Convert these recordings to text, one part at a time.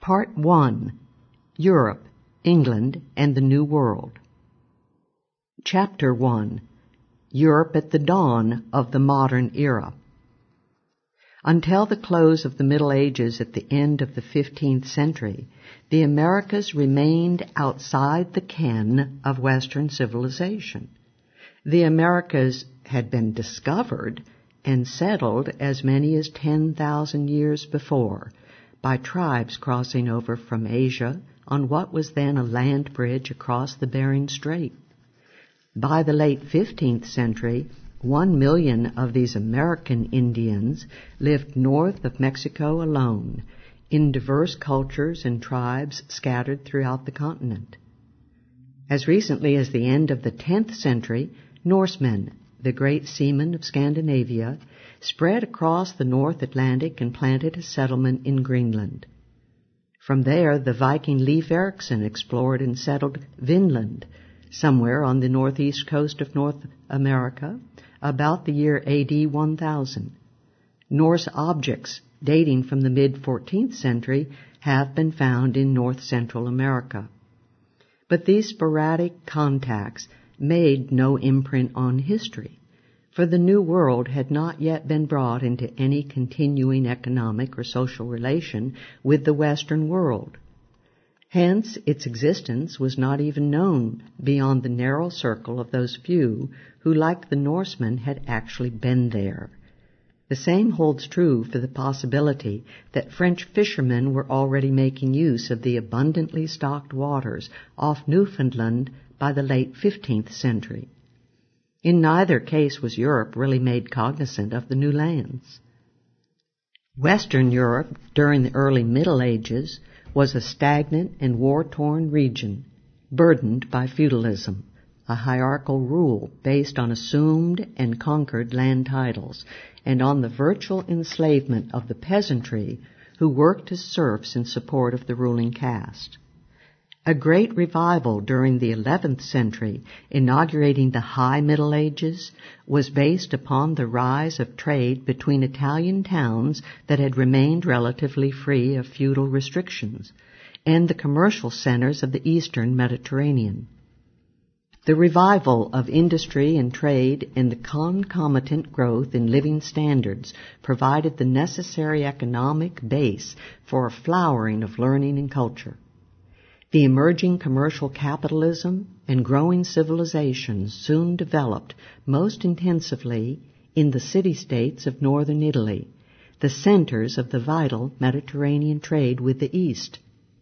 Part 1. Europe, England, and the New World. Chapter 1. Europe at the dawn of the modern era. Until the close of the Middle Ages at the end of the 15th century, the Americas remained outside the ken of Western civilization. The Americas had been discovered and settled as many as 10,000 years before by tribes crossing over from Asia on what was then a land bridge across the Bering Strait. By the late 15th century, 1 million of these American Indians lived north of Mexico alone, in diverse cultures and tribes scattered throughout the continent. As recently as the end of the 10th century, Norsemen, the great seamen of Scandinavia, spread across the North Atlantic and planted a settlement in Greenland. From there, the Viking Leif Erikson explored and settled Vinland, somewhere on the northeast coast of North America, about the year AD 1000. Norse objects dating from the mid-14th century have been found in north-central America. But these sporadic contacts made no imprint on history, for the New World had not yet been brought into any continuing economic or social relation with the Western world. Hence, its existence was not even known beyond the narrow circle of those few who, like the Norsemen, had actually been there. The same holds true for the possibility that French fishermen were already making use of the abundantly stocked waters off Newfoundland by the late 15th century. In neither case was Europe really made cognizant of the new lands. Western Europe, during the early Middle Ages, was a stagnant and war-torn region, burdened by feudalism, a hierarchical rule based on assumed and conquered land titles, and on the virtual enslavement of the peasantry who worked as serfs in support of the ruling caste. A great revival during the 11th century, inaugurating the High Middle Ages, was based upon the rise of trade between Italian towns that had remained relatively free of feudal restrictions, and the commercial centers of the Eastern Mediterranean. The revival of industry and trade and the concomitant growth in living standards provided the necessary economic base for a flowering of learning and culture. The emerging commercial capitalism and growing civilizations soon developed most intensively in the city-states of northern Italy, the centers of the vital Mediterranean trade with the East.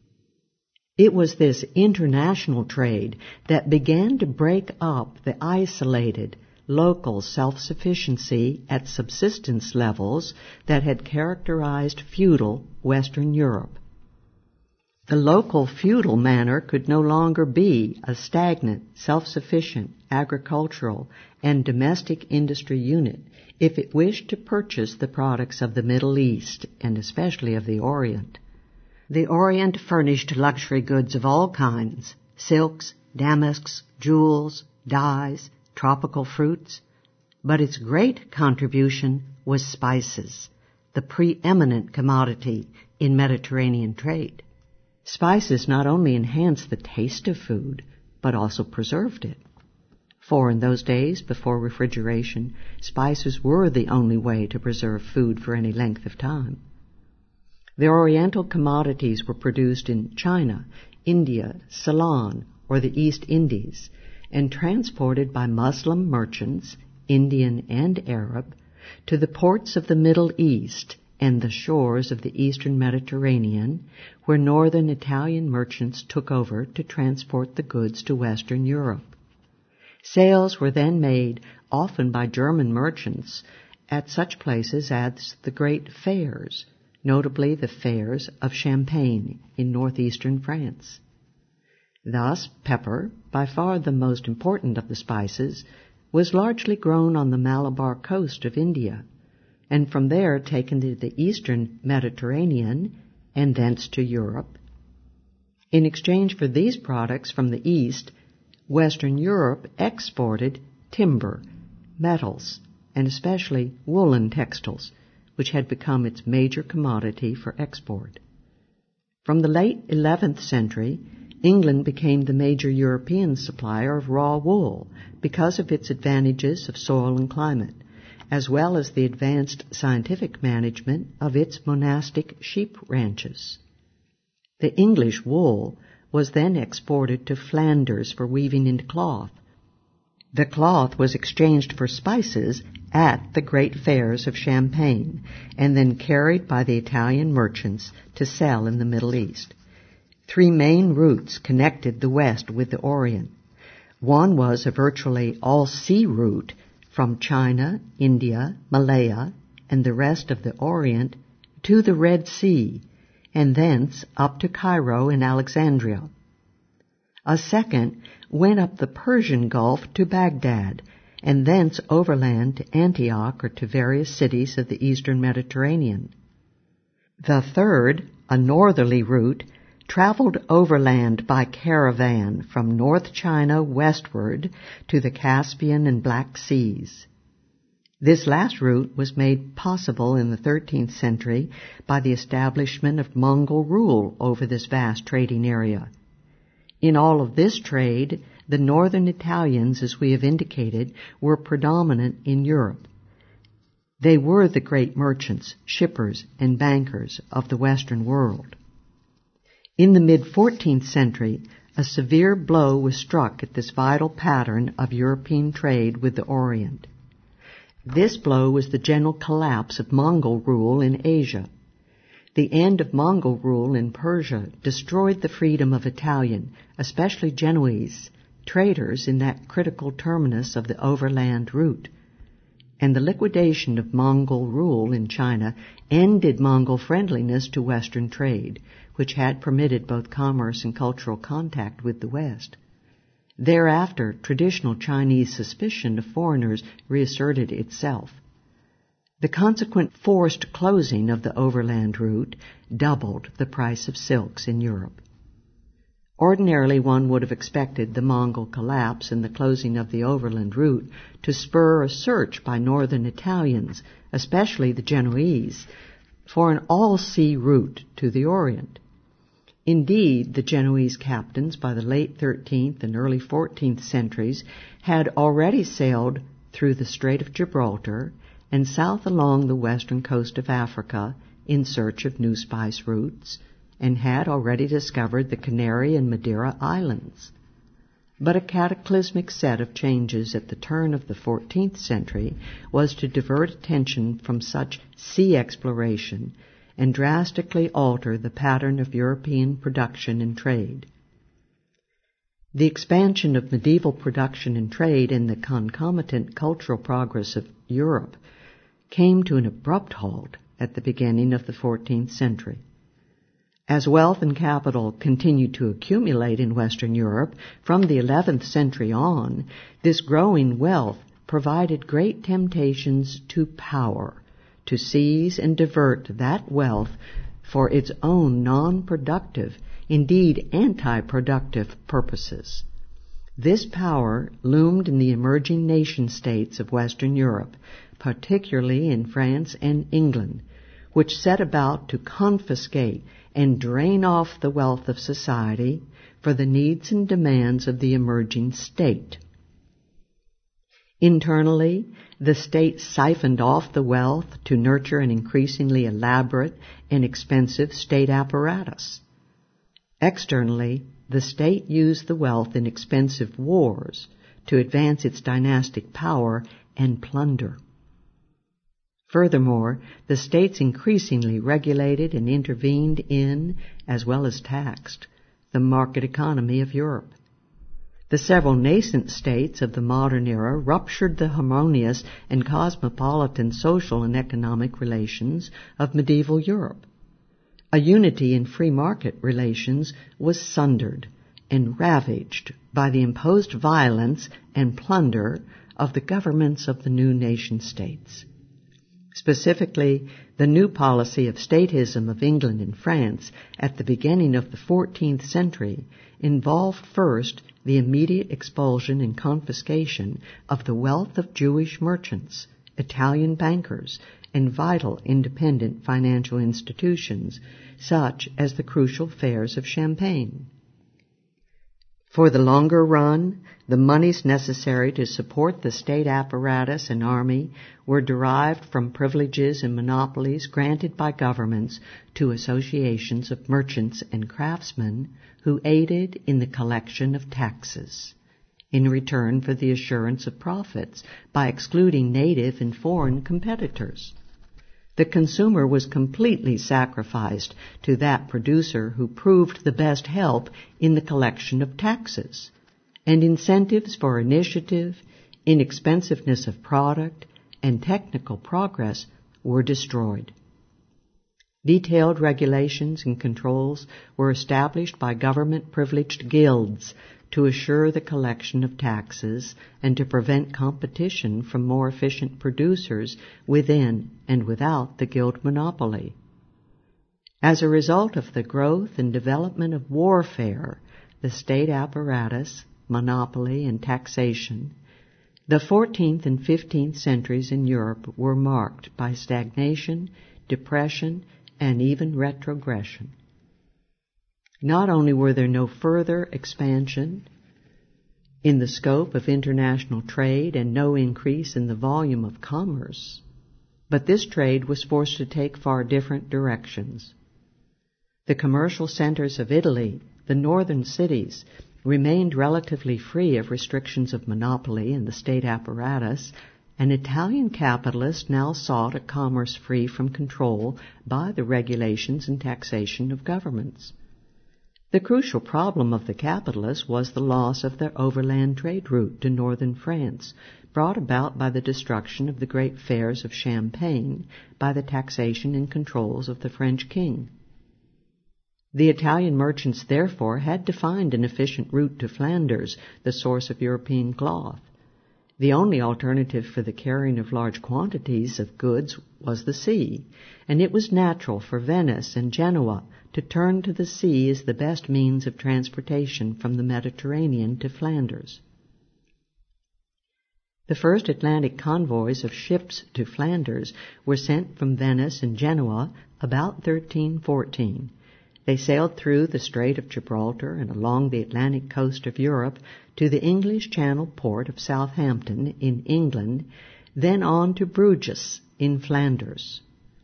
It was this international trade that began to break up the isolated, local self-sufficiency at subsistence levels that had characterized feudal Western Europe. The local feudal manor could no longer be a stagnant, self-sufficient, agricultural, and domestic industry unit if it wished to purchase the products of the Middle East, and especially of the Orient. The Orient furnished luxury goods of all kinds: silks, damasks, jewels, dyes, tropical fruits. But its great contribution was spices, the preeminent commodity in Mediterranean trade. Spices not only enhanced the taste of food, but also preserved it. For in those days, before refrigeration, spices were the only way to preserve food for any length of time. The Oriental commodities were produced in China, India, Ceylon, or the East Indies, and transported by Muslim merchants, Indian and Arab, to the ports of the Middle East and the shores of the Eastern Mediterranean, where northern Italian merchants took over to transport the goods to Western Europe. Sales were then made, often by German merchants, at such places as the great fairs, notably the fairs of Champagne in northeastern France. Thus, pepper, by far the most important of the spices, was largely grown on the Malabar coast of India, and from there taken to the eastern Mediterranean and thence to Europe. In exchange for these products from the east, Western Europe exported timber, metals, and especially woolen textiles, which had become its major commodity for export. From the late 11th century, England became the major European supplier of raw wool because of its advantages of soil and climate, as well as the advanced scientific management of its monastic sheep ranches. The English wool was then exported to Flanders for weaving into cloth. The cloth was exchanged for spices at the great fairs of Champagne and then carried by the Italian merchants to sell in the Middle East. 3 main routes connected the West with the Orient. One was a virtually all-sea route from China, India, Malaya, and the rest of the Orient to the Red Sea, and thence up to Cairo and Alexandria. A second went up the Persian Gulf to Baghdad, and thence overland to Antioch or to various cities of the eastern Mediterranean. The third, a northerly route, traveled overland by caravan from North China westward to the Caspian and Black Seas. This last route was made possible in the 13th century by the establishment of Mongol rule over this vast trading area. In all of this trade, the northern Italians, as we have indicated, were predominant in Europe. They were the great merchants, shippers, and bankers of the Western world. In the mid-14th century, a severe blow was struck at this vital pattern of European trade with the Orient. This blow was the general collapse of Mongol rule in Asia. The end of Mongol rule in Persia destroyed the freedom of Italian, especially Genoese, traders in that critical terminus of the overland route. And the liquidation of Mongol rule in China ended Mongol friendliness to Western trade, which had permitted both commerce and cultural contact with the West. Thereafter, traditional Chinese suspicion of foreigners reasserted itself. The consequent forced closing of the overland route doubled the price of silks in Europe. Ordinarily, one would have expected the Mongol collapse and the closing of the overland route to spur a search by northern Italians, especially the Genoese, for an all-sea route to the Orient. Indeed, the Genoese captains by the late 13th and early 14th centuries had already sailed through the Strait of Gibraltar and south along the western coast of Africa in search of new spice routes, and had already discovered the Canary and Madeira Islands. But a cataclysmic set of changes at the turn of the 14th century was to divert attention from such sea exploration and drastically alter the pattern of European production and trade. The expansion of medieval production and trade and the concomitant cultural progress of Europe came to an abrupt halt at the beginning of the 14th century. As wealth and capital continued to accumulate in Western Europe from the 11th century on, this growing wealth provided great temptations to power, to seize and divert that wealth for its own non-productive, indeed anti-productive purposes. This power loomed in the emerging nation-states of Western Europe, particularly in France and England, which set about to confiscate and drain off the wealth of society for the needs and demands of the emerging state. Internally, the state siphoned off the wealth to nurture an increasingly elaborate and expensive state apparatus. Externally, the state used the wealth in expensive wars to advance its dynastic power and plunder. Furthermore, the states increasingly regulated and intervened in, as well as taxed, the market economy of Europe. The several nascent states of the modern era ruptured the harmonious and cosmopolitan social and economic relations of medieval Europe. A unity in free market relations was sundered and ravaged by the imposed violence and plunder of the governments of the new nation-states. Specifically, the new policy of statism of England and France at the beginning of the 14th century involved first the immediate expulsion and confiscation of the wealth of Jewish merchants, Italian bankers, and vital independent financial institutions, such as the crucial fairs of Champagne. For the longer run, the monies necessary to support the state apparatus and army were derived from privileges and monopolies granted by governments to associations of merchants and craftsmen who aided in the collection of taxes in return for the assurance of profits by excluding native and foreign competitors. The consumer was completely sacrificed to that producer who proved the best help in the collection of taxes, and incentives for initiative, inexpensiveness of product, and technical progress were destroyed. Detailed regulations and controls were established by government-privileged guilds to assure the collection of taxes and to prevent competition from more efficient producers within and without the guild monopoly. As a result of the growth and development of warfare, the state apparatus, monopoly, and taxation, the 14th and 15th centuries in Europe were marked by stagnation, depression, and even retrogression. Not only were there no further expansion in the scope of international trade and no increase in the volume of commerce, but this trade was forced to take far different directions. The commercial centers of Italy, the northern cities, remained relatively free of restrictions of monopoly and the state apparatus, and Italian capitalists now sought a commerce free from control by the regulations and taxation of governments. The crucial problem of the capitalists was the loss of their overland trade route to northern France, brought about by the destruction of the great fairs of Champagne by the taxation and controls of the French king. The Italian merchants therefore had to find an efficient route to Flanders, the source of European cloth. The only alternative for the carrying of large quantities of goods was the sea, and it was natural for Venice and Genoa to turn to the sea as the best means of transportation from the Mediterranean to Flanders. The first Atlantic convoys of ships to Flanders were sent from Venice and Genoa about 1314. They sailed through the Strait of Gibraltar and along the Atlantic coast of Europe to the English Channel port of Southampton in England, then on to Bruges in Flanders.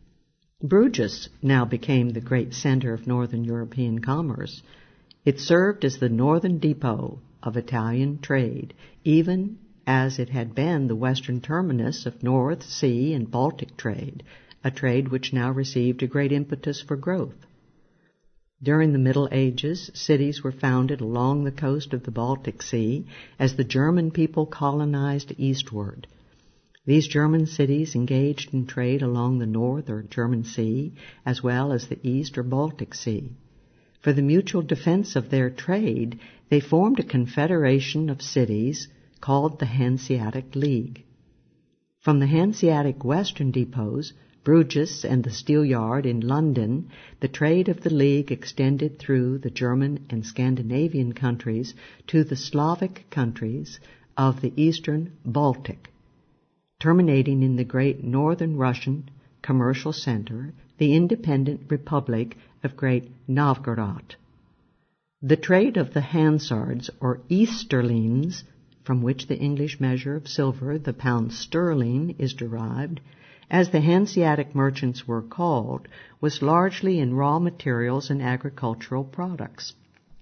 Bruges now became the great center of northern European commerce. It served as the northern depot of Italian trade, even as it had been the western terminus of North Sea and Baltic trade, a trade which now received a great impetus for growth. During the Middle Ages, cities were founded along the coast of the Baltic Sea as the German people colonized eastward. These German cities engaged in trade along the North or German Sea, as well as the East or Baltic Sea. For the mutual defense of their trade, they formed a confederation of cities called the Hanseatic League. From the Hanseatic western depots, Bruges and the Steelyard in London, the trade of the League extended through the German and Scandinavian countries to the Slavic countries of the eastern Baltic, terminating in the great northern Russian commercial center, the independent Republic of Great Novgorod. The trade of the Hansards, or Easterlings, from which the English measure of silver, the pound sterling, is derived, as the Hanseatic merchants were called, was largely in raw materials and agricultural products.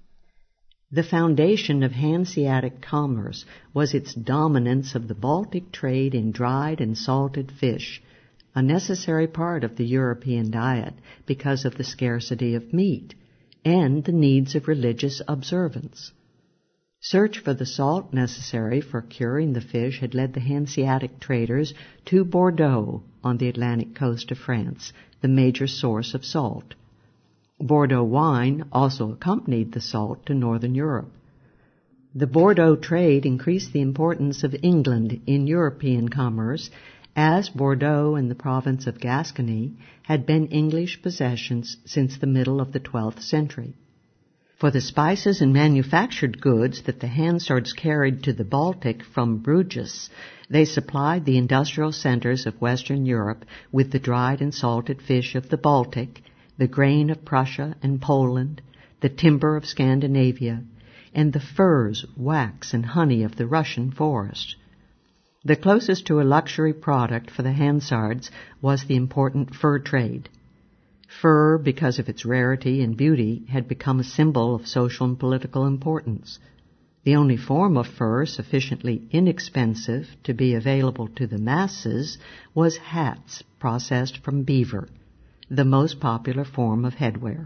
The foundation of Hanseatic commerce was its dominance of the Baltic trade in dried and salted fish, a necessary part of the European diet because of the scarcity of meat and the needs of religious observance. Search for the salt necessary for curing the fish had led the Hanseatic traders to Bordeaux on the Atlantic coast of France, the major source of salt. Bordeaux wine also accompanied the salt to northern Europe. The Bordeaux trade increased the importance of England in European commerce, as Bordeaux and the province of Gascony had been English possessions since the middle of the 12th century. For the spices and manufactured goods that the Hansards carried to the Baltic from Bruges, they supplied the industrial centers of Western Europe with the dried and salted fish of the Baltic, the grain of Prussia and Poland, the timber of Scandinavia, and the furs, wax, and honey of the Russian forest. The closest to a luxury product for the Hansards was the important fur trade. Fur, because of its rarity and beauty, had become a symbol of social and political importance. The only form of fur sufficiently inexpensive to be available to the masses was hats processed from beaver, the most popular form of headwear.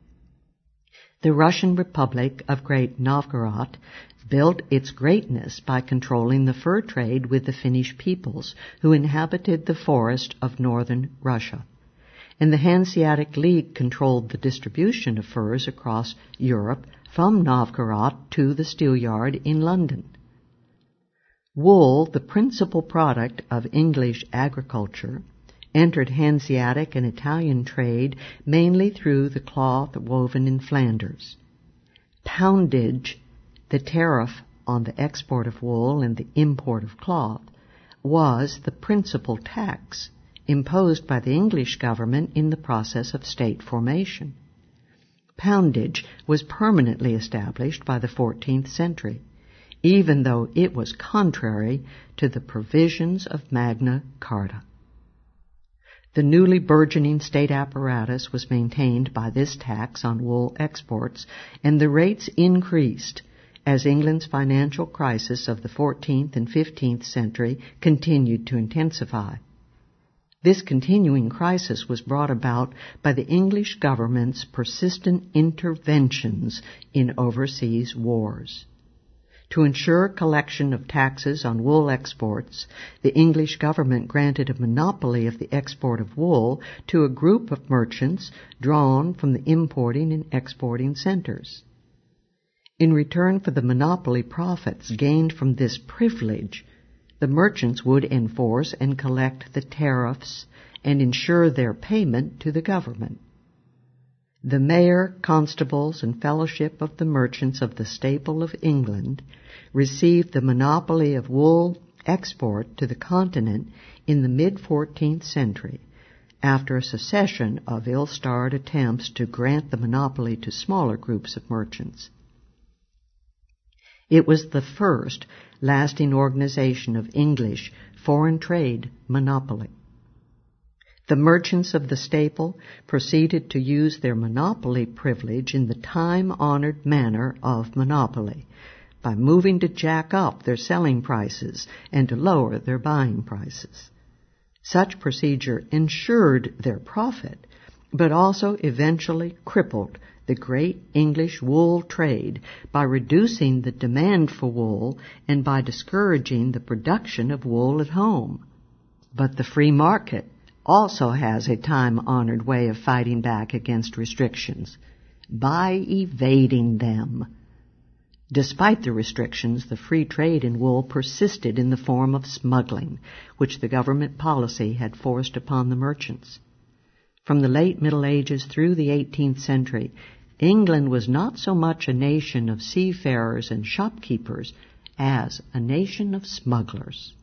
The Russian Republic of Great Novgorod built its greatness by controlling the fur trade with the Finnish peoples who inhabited the forest of northern Russia. And the Hanseatic League controlled the distribution of furs across Europe from Novgorod to the Steelyard in London. Wool, the principal product of English agriculture, entered Hanseatic and Italian trade mainly through the cloth woven in Flanders. Poundage, the tariff on the export of wool and the import of cloth, was the principal tax imposed by the English government in the process of state formation. Poundage was permanently established by the 14th century, even though it was contrary to the provisions of Magna Carta. The newly burgeoning state apparatus was maintained by this tax on wool exports, and the rates increased as England's financial crisis of the 14th and 15th century continued to intensify. This continuing crisis was brought about by the English government's persistent interventions in overseas wars. To ensure collection of taxes on wool exports, the English government granted a monopoly of the export of wool to a group of merchants drawn from the importing and exporting centers. In return for the monopoly profits gained from this privilege, the merchants would enforce and collect the tariffs and ensure their payment to the government. The mayor, constables, and fellowship of the merchants of the staple of England received the monopoly of wool export to the continent in the mid-14th century, after a succession of ill-starred attempts to grant the monopoly to smaller groups of merchants. It was the first lasting organization of English foreign trade monopoly. The merchants of the staple proceeded to use their monopoly privilege in the time-honored manner of monopoly, by moving to jack up their selling prices and to lower their buying prices. Such procedure ensured their profit, but also eventually crippled the great English wool trade by reducing the demand for wool and by discouraging the production of wool at home. But the free market also has a time-honored way of fighting back against restrictions, by evading them. Despite the restrictions, the free trade in wool persisted in the form of smuggling, which the government policy had forced upon the merchants. From the late Middle Ages through the 18th century, England was not so much a nation of seafarers and shopkeepers as a nation of smugglers.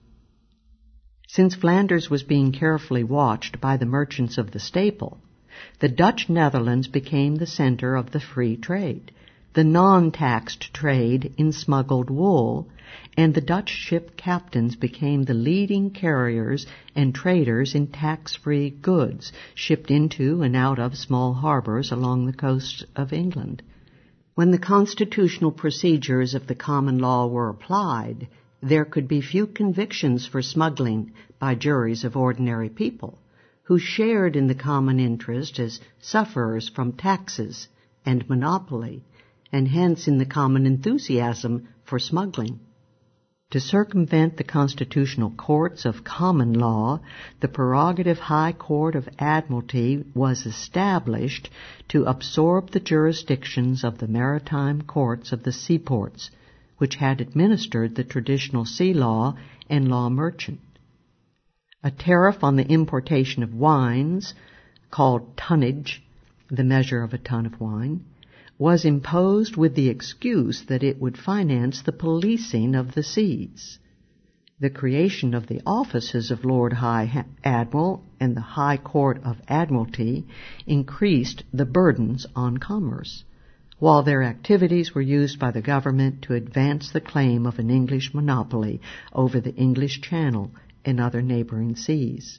Since Flanders was being carefully watched by the merchants of the staple, the Dutch Netherlands became the center of the free trade, the non-taxed trade in smuggled wool, and the Dutch ship captains became the leading carriers and traders in tax-free goods shipped into and out of small harbors along the coast of England. When the constitutional procedures of the common law were applied, there could be few convictions for smuggling by juries of ordinary people, who shared in the common interest as sufferers from taxes and monopoly, and hence in the common enthusiasm for smuggling. To circumvent the constitutional courts of common law, the prerogative High Court of Admiralty was established to absorb the jurisdictions of the maritime courts of the seaports, which had administered the traditional sea law and law merchant. A tariff on the importation of wines, called tonnage, the measure of a ton of wine, was imposed with the excuse that it would finance the policing of the seas. The creation of the offices of Lord High Admiral and the High Court of Admiralty increased the burdens on commerce, while their activities were used by the government to advance the claim of an English monopoly over the English Channel and other neighboring seas.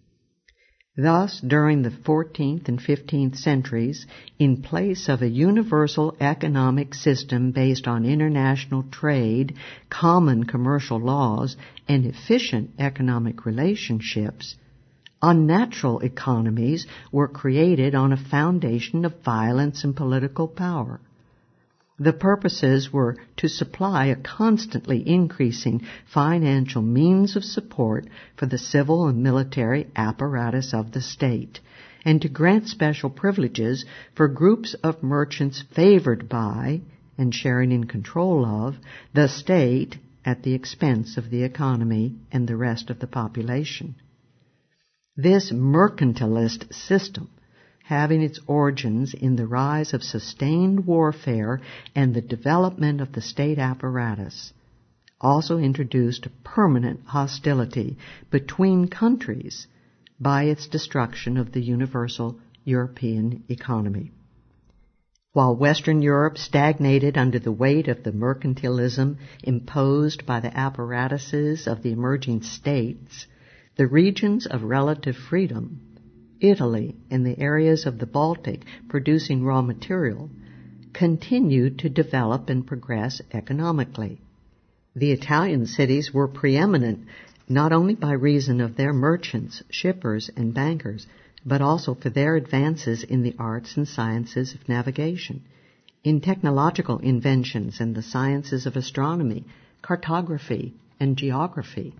Thus, during the 14th and 15th centuries, in place of a universal economic system based on international trade, common commercial laws, and efficient economic relationships, unnatural economies were created on a foundation of violence and political power. The purposes were to supply a constantly increasing financial means of support for the civil and military apparatus of the state, and to grant special privileges for groups of merchants favored by and sharing in control of the state at the expense of the economy and the rest of the population. This mercantilist system, having its origins in the rise of sustained warfare and the development of the state apparatus, also introduced permanent hostility between countries by its destruction of the universal European economy. While Western Europe stagnated under the weight of the mercantilism imposed by the apparatuses of the emerging states, the regions of relative freedom, Italy and the areas of the Baltic producing raw material, continued to develop and progress economically. The Italian cities were preeminent not only by reason of their merchants, shippers, and bankers, but also for their advances in the arts and sciences of navigation, in technological inventions and the sciences of astronomy, cartography, and geography.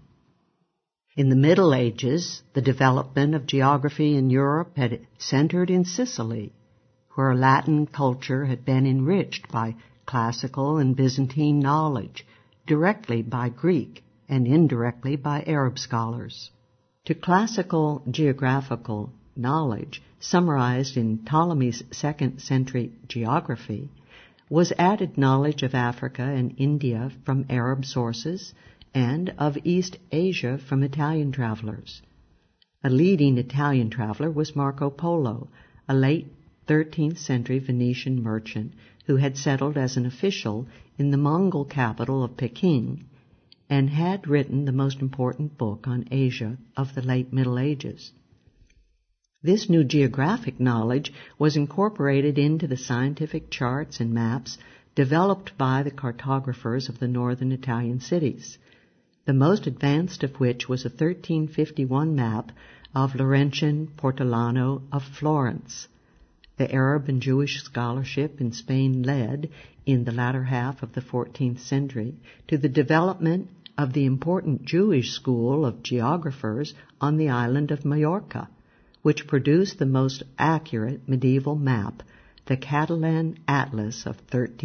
In the Middle Ages, the development of geography in Europe had centered in Sicily, where Latin culture had been enriched by classical and Byzantine knowledge, directly by Greek and indirectly by Arab scholars. To classical geographical knowledge, summarized in Ptolemy's 2nd century geography, was added knowledge of Africa and India from Arab sources, and of East Asia from Italian travelers. A leading Italian traveler was Marco Polo, a late 13th century Venetian merchant who had settled as an official in the Mongol capital of Peking and had written the most important book on Asia of the late Middle Ages. This new geographic knowledge was incorporated into the scientific charts and maps developed by the cartographers of the northern Italian cities, the most advanced of which was a 1351 map of Laurentian Portolano of Florence. The Arab and Jewish scholarship in Spain led, in the latter half of the 14th century, to the development of the important Jewish school of geographers on the island of Majorca, which produced the most accurate medieval map, the Catalan Atlas of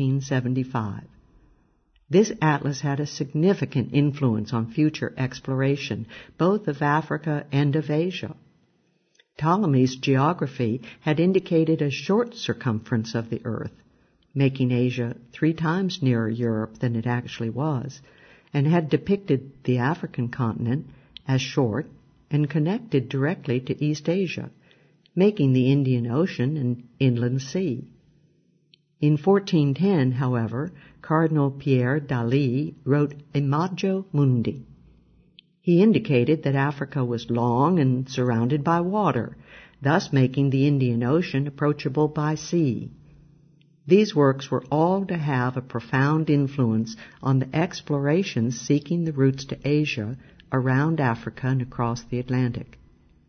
1375. This atlas had a significant influence on future exploration, both of Africa and of Asia. Ptolemy's geography had indicated a short circumference of the earth, making Asia 3 times nearer Europe than it actually was, and had depicted the African continent as short and connected directly to East Asia, making the Indian Ocean an inland sea. In 1410, however, Cardinal Pierre Daly wrote Imago Mundi. He indicated that Africa was long and surrounded by water, thus making the Indian Ocean approachable by sea. These works were all to have a profound influence on the explorations seeking the routes to Asia, around Africa, and across the Atlantic.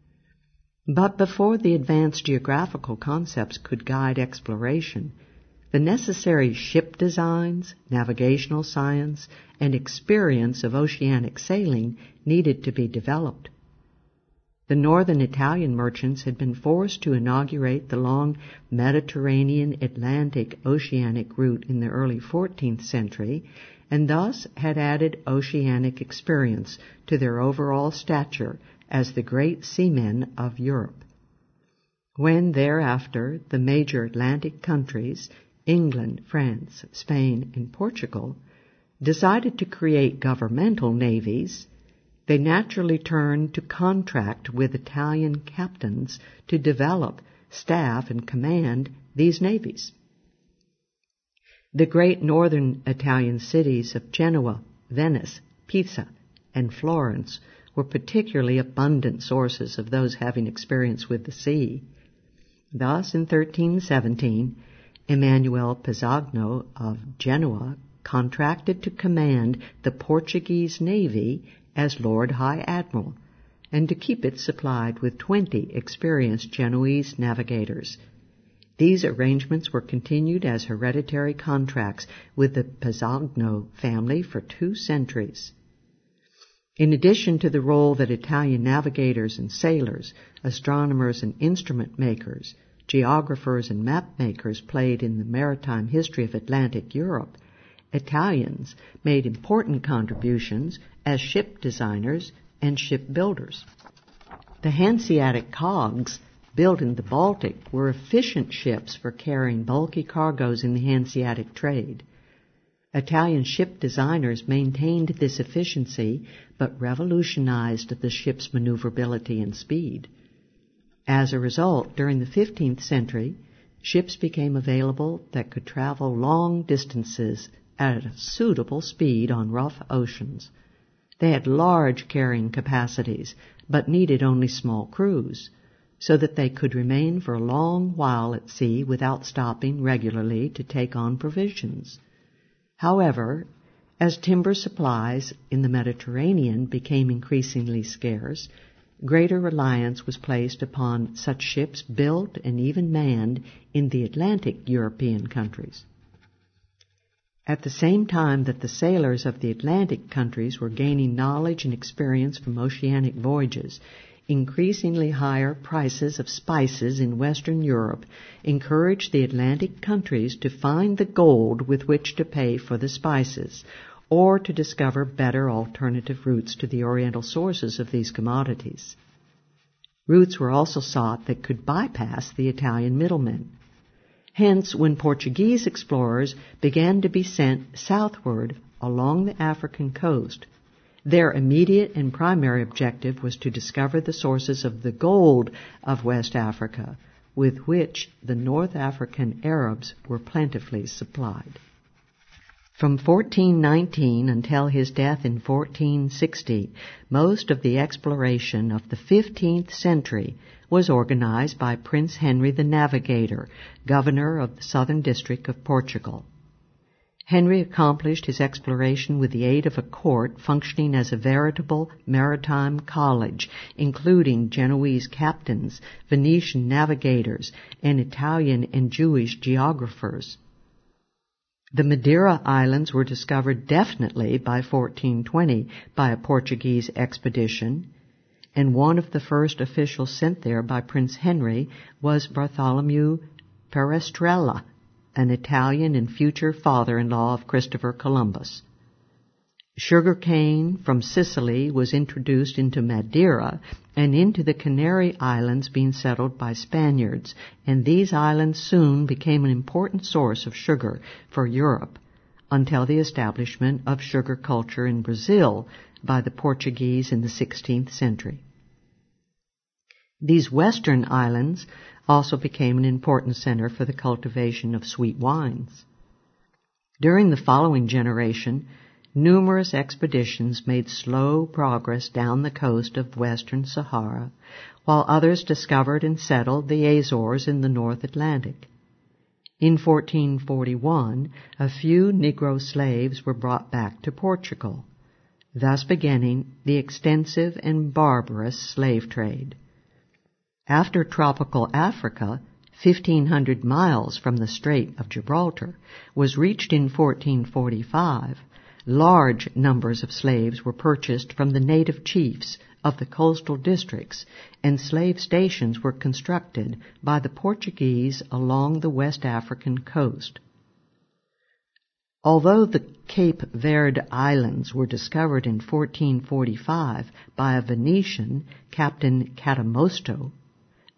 But before the advanced geographical concepts could guide exploration, the necessary ship designs, navigational science, and experience of oceanic sailing needed to be developed. The northern Italian merchants had been forced to inaugurate the long Mediterranean Atlantic oceanic route in the early 14th century, and thus had added oceanic experience to their overall stature as the great seamen of Europe. When thereafter the major Atlantic countries, England, France, Spain, and Portugal decided to create governmental navies, they naturally turned to contract with Italian captains to develop, staff, and command these navies. The great northern Italian cities of Genoa, Venice, Pisa, and Florence were particularly abundant sources of those having experience with the sea. Thus, in 1317, Emanuel Pizarro of Genoa contracted to command the Portuguese navy as Lord High Admiral, and to keep it supplied with 20 experienced Genoese navigators. These arrangements were continued as hereditary contracts with the Pizarro family for 2 centuries. In addition to the role that Italian navigators and sailors, astronomers and instrument makers, geographers and map makers played in the maritime history of Atlantic Europe, Italians made important contributions as ship designers and ship builders. The Hanseatic cogs built in the Baltic were efficient ships for carrying bulky cargoes in the Hanseatic trade. Italian ship designers maintained this efficiency but revolutionized the ship's maneuverability and speed. As a result, during the 15th century, ships became available that could travel long distances at a suitable speed on rough oceans. They had large carrying capacities, but needed only small crews, so that they could remain for a long while at sea without stopping regularly to take on provisions. However, as timber supplies in the Mediterranean became increasingly scarce, greater reliance was placed upon such ships built and even manned in the Atlantic European countries. At the same time that the sailors of the Atlantic countries were gaining knowledge and experience from oceanic voyages, increasingly higher prices of spices in Western Europe encouraged the Atlantic countries to find the gold with which to pay for the spices, or to discover better alternative routes to the Oriental sources of these commodities. Routes were also sought that could bypass the Italian middlemen. Hence, when Portuguese explorers began to be sent southward along the African coast, their immediate and primary objective was to discover the sources of the gold of West Africa, with which the North African Arabs were plentifully supplied. From 1419 until his death in 1460, most of the exploration of the 15th century was organized by Prince Henry the Navigator, governor of the southern district of Portugal. Henry accomplished his exploration with the aid of a court functioning as a veritable maritime college, including Genoese captains, Venetian navigators, and Italian and Jewish geographers. The Madeira Islands were discovered definitely by 1420 by a Portuguese expedition, and one of the first officials sent there by Prince Henry was Bartholomew Perestrella, an Italian and future father-in-law of Christopher Columbus. Sugar cane from Sicily was introduced into Madeira and into the Canary Islands, being settled by Spaniards, and these islands soon became an important source of sugar for Europe until the establishment of sugar culture in Brazil by the Portuguese in the 16th century. These western islands also became an important center for the cultivation of sweet wines. During the following generation, numerous expeditions made slow progress down the coast of western Sahara, while others discovered and settled the Azores in the North Atlantic. In 1441, a few Negro slaves were brought back to Portugal, thus beginning the extensive and barbarous slave trade. After tropical Africa, 1,500 miles from the Strait of Gibraltar, was reached in 1445, large numbers of slaves were purchased from the native chiefs of the coastal districts, and slave stations were constructed by the Portuguese along the West African coast. Although the Cape Verde Islands were discovered in 1445 by a Venetian, Captain Catamosto,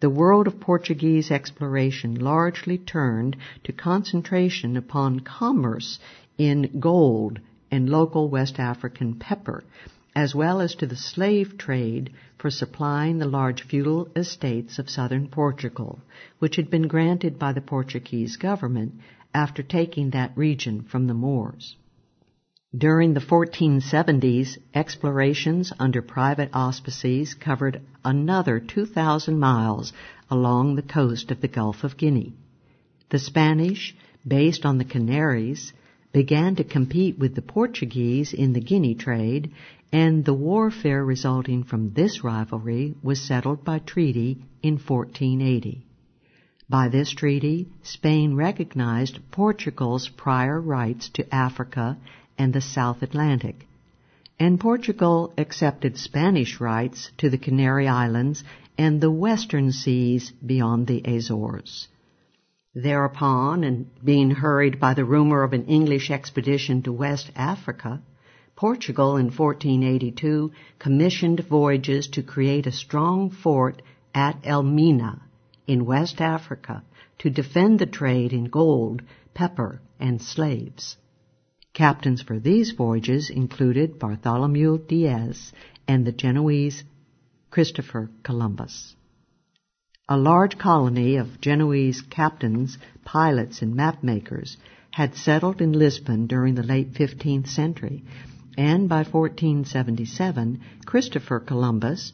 the world of Portuguese exploration largely turned to concentration upon commerce in gold and local West African pepper, as well as to the slave trade for supplying the large feudal estates of southern Portugal, which had been granted by the Portuguese government after taking that region from the Moors. During the 1470s, explorations under private auspices covered another 2,000 miles along the coast of the Gulf of Guinea. The Spanish, based on the Canaries, began to compete with the Portuguese in the Guinea trade, and the warfare resulting from this rivalry was settled by treaty in 1480. By this treaty, Spain recognized Portugal's prior rights to Africa and the South Atlantic, and Portugal accepted Spanish rights to the Canary Islands and the western seas beyond the Azores. Thereupon, and being hurried by the rumor of an English expedition to West Africa, Portugal in 1482 commissioned voyages to create a strong fort at Elmina in West Africa to defend the trade in gold, pepper, and slaves. Captains for these voyages included Bartholomew Diaz and the Genoese Christopher Columbus. A large colony of Genoese captains, pilots, and mapmakers had settled in Lisbon during the late 15th century, and by 1477, Christopher Columbus,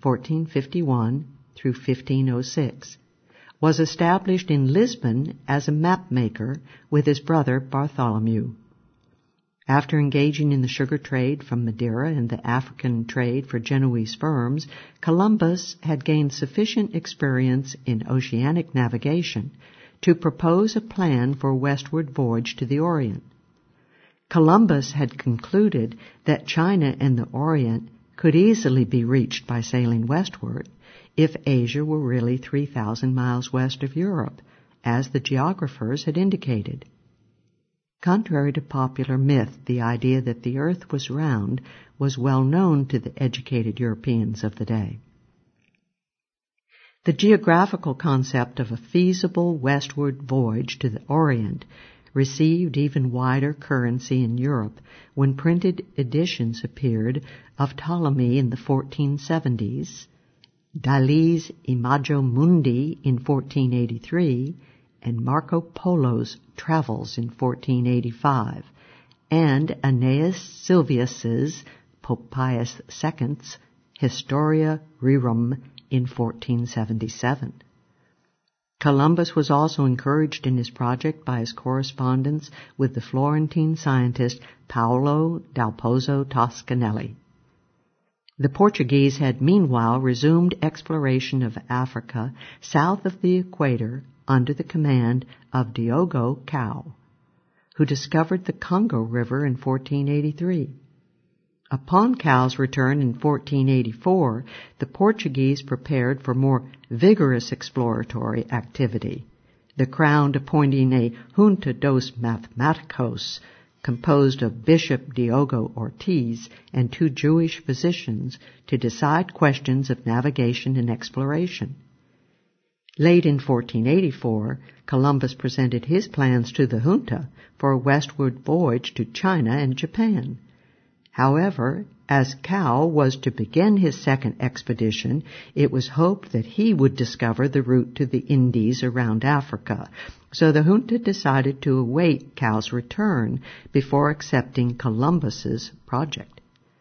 1451 through 1506, was established in Lisbon as a mapmaker with his brother Bartholomew. After engaging in the sugar trade from Madeira and the African trade for Genoese firms, Columbus had gained sufficient experience in oceanic navigation to propose a plan for a westward voyage to the Orient. Columbus had concluded that China and the Orient could easily be reached by sailing westward if Asia were really 3,000 miles west of Europe, as the geographers had indicated. Contrary to popular myth, the idea that the earth was round was well known to the educated Europeans of the day. The geographical concept of a feasible westward voyage to the Orient received even wider currency in Europe when printed editions appeared of Ptolemy in the 1470s, Dali's Imago Mundi in 1483, and Marco Polo's Travels in 1485, and Aeneas Sylvius's, Pope Pius II's, Historia Rerum in 1477. Columbus was also encouraged in his project by his correspondence with the Florentine scientist Paolo dal Pozzo Toscanelli. The Portuguese had meanwhile resumed exploration of Africa south of the equator under the command of Diogo Cao, who discovered the Congo River in 1483. Upon Cao's return in 1484, the Portuguese prepared for more vigorous exploratory activity, the Crown appointing a Junta dos Mathematicos composed of Bishop Diogo Ortiz and 2 Jewish physicians to decide questions of navigation and exploration. Late in 1484, Columbus presented his plans to the junta for a westward voyage to China and Japan. However, as Cao was to begin his second expedition, it was hoped that he would discover the route to the Indies around Africa, so the junta decided to await Cao's return before accepting Columbus's project.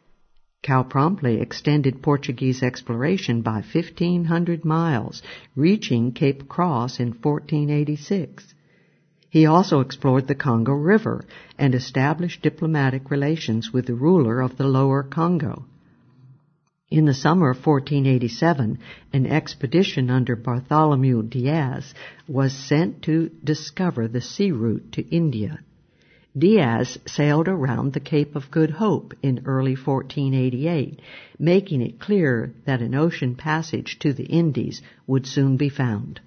Cao promptly extended Portuguese exploration by 1,500 miles, reaching Cape Cross in 1486. He also explored the Congo River and established diplomatic relations with the ruler of the Lower Congo. In the summer of 1487, an expedition under Bartholomew Diaz was sent to discover the sea route to India. Diaz sailed around the Cape of Good Hope in early 1488, making it clear that an ocean passage to the Indies would soon be found.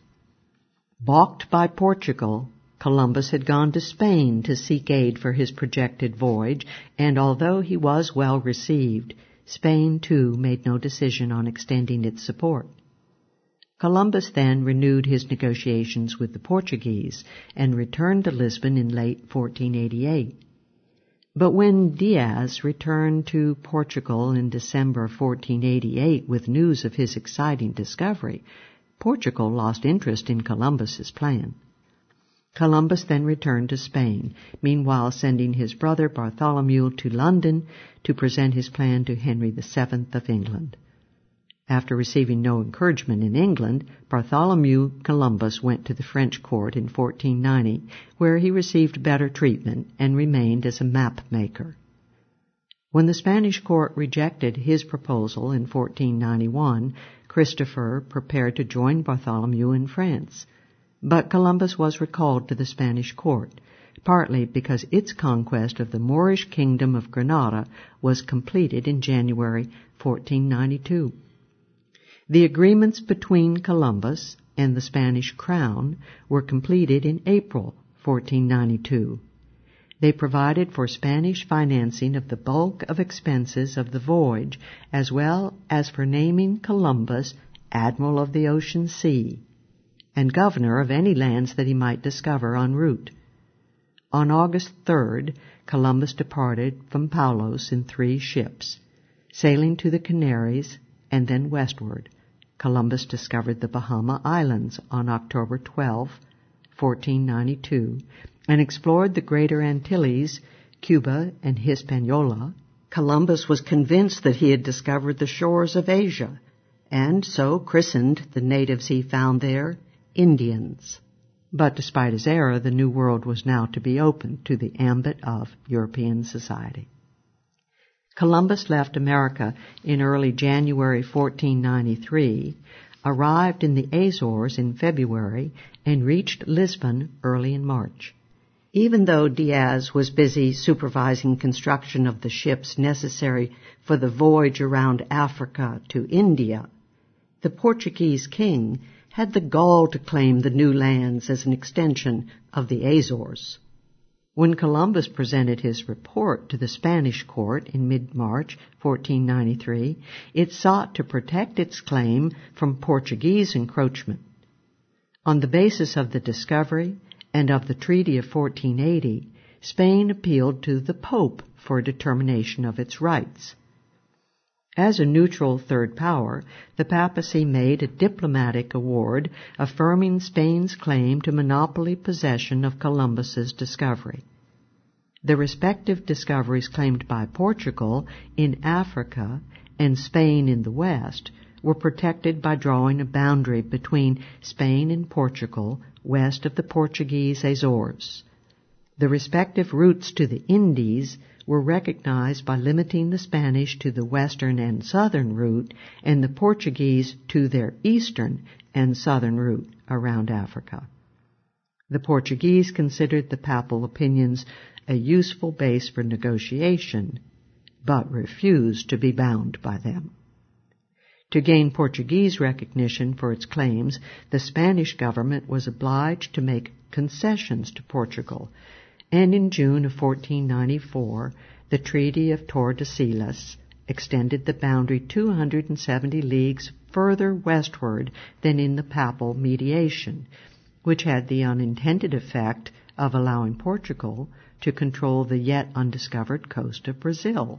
Balked by Portugal, Columbus had gone to Spain to seek aid for his projected voyage, and although he was well received, Spain too made no decision on extending its support. Columbus then renewed his negotiations with the Portuguese and returned to Lisbon in late 1488. But when Diaz returned to Portugal in December 1488 with news of his exciting discovery, Portugal lost interest in Columbus's plan. Columbus then returned to Spain, meanwhile sending his brother Bartholomew to London to present his plan to Henry VII of England. After receiving no encouragement in England, Bartholomew Columbus went to the French court in 1490, where he received better treatment and remained as a map maker. When the Spanish court rejected his proposal in 1491, Christopher prepared to join Bartholomew in France. But Columbus was recalled to the Spanish court, partly because its conquest of the Moorish kingdom of Granada was completed in January 1492. The agreements between Columbus and the Spanish crown were completed in April 1492. They provided for Spanish financing of the bulk of expenses of the voyage, as well as for naming Columbus Admiral of the Ocean Sea and governor of any lands that he might discover en route. On August 3rd, Columbus departed from Palos in 3 ships, sailing to the Canaries and then westward. Columbus discovered the Bahama Islands on October 12, 1492, and explored the Greater Antilles, Cuba, and Hispaniola. Columbus was convinced that he had discovered the shores of Asia, and so christened the natives he found there Indians. But despite his error, the New World was now to be opened to the ambit of European society. Columbus left America in early January 1493, arrived in the Azores in February, and reached Lisbon early in March. Even though Diaz was busy supervising construction of the ships necessary for the voyage around Africa to India, the Portuguese king had the gall to claim the new lands as an extension of the Azores. When Columbus presented his report to the Spanish court in mid-March 1493, it sought to protect its claim from Portuguese encroachment. On the basis of the discovery and of the Treaty of 1480, Spain appealed to the Pope for a determination of its rights. As a neutral third power, the papacy made a diplomatic award affirming Spain's claim to monopoly possession of Columbus's discovery. The respective discoveries claimed by Portugal in Africa and Spain in the West were protected by drawing a boundary between Spain and Portugal west of the Portuguese Azores. The respective routes to the Indies were recognized by limiting the Spanish to the western and southern route and the Portuguese to their eastern and southern route around Africa. The Portuguese considered the papal opinions a useful base for negotiation, but refused to be bound by them. To gain Portuguese recognition for its claims, the Spanish government was obliged to make concessions to Portugal, and in June of 1494, the Treaty of Tordesillas extended the boundary 270 leagues further westward than in the papal mediation, which had the unintended effect of allowing Portugal to control the yet undiscovered coast of Brazil.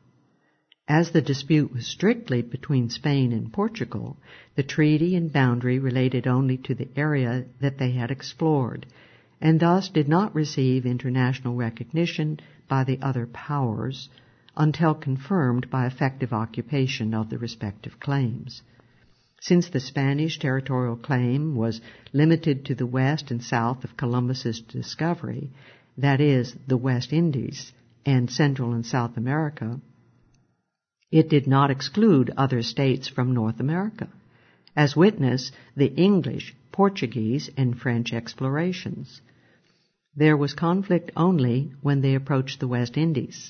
As the dispute was strictly between Spain and Portugal, the treaty and boundary related only to the area that they had explored, and thus did not receive international recognition by the other powers until confirmed by effective occupation of the respective claims. Since the Spanish territorial claim was limited to the west and south of Columbus's discovery, that is, the West Indies and Central and South America, it did not exclude other states from North America, as witness the English, Portuguese, and French explorations. There was conflict only when they approached the West Indies.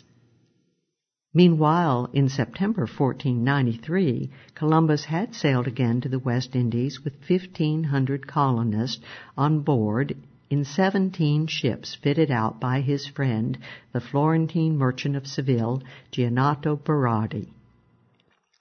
Meanwhile, in September 1493, Columbus had sailed again to the West Indies with 1,500 colonists on board in 17 ships fitted out by his friend, the Florentine merchant of Seville, Gianotto Berardi.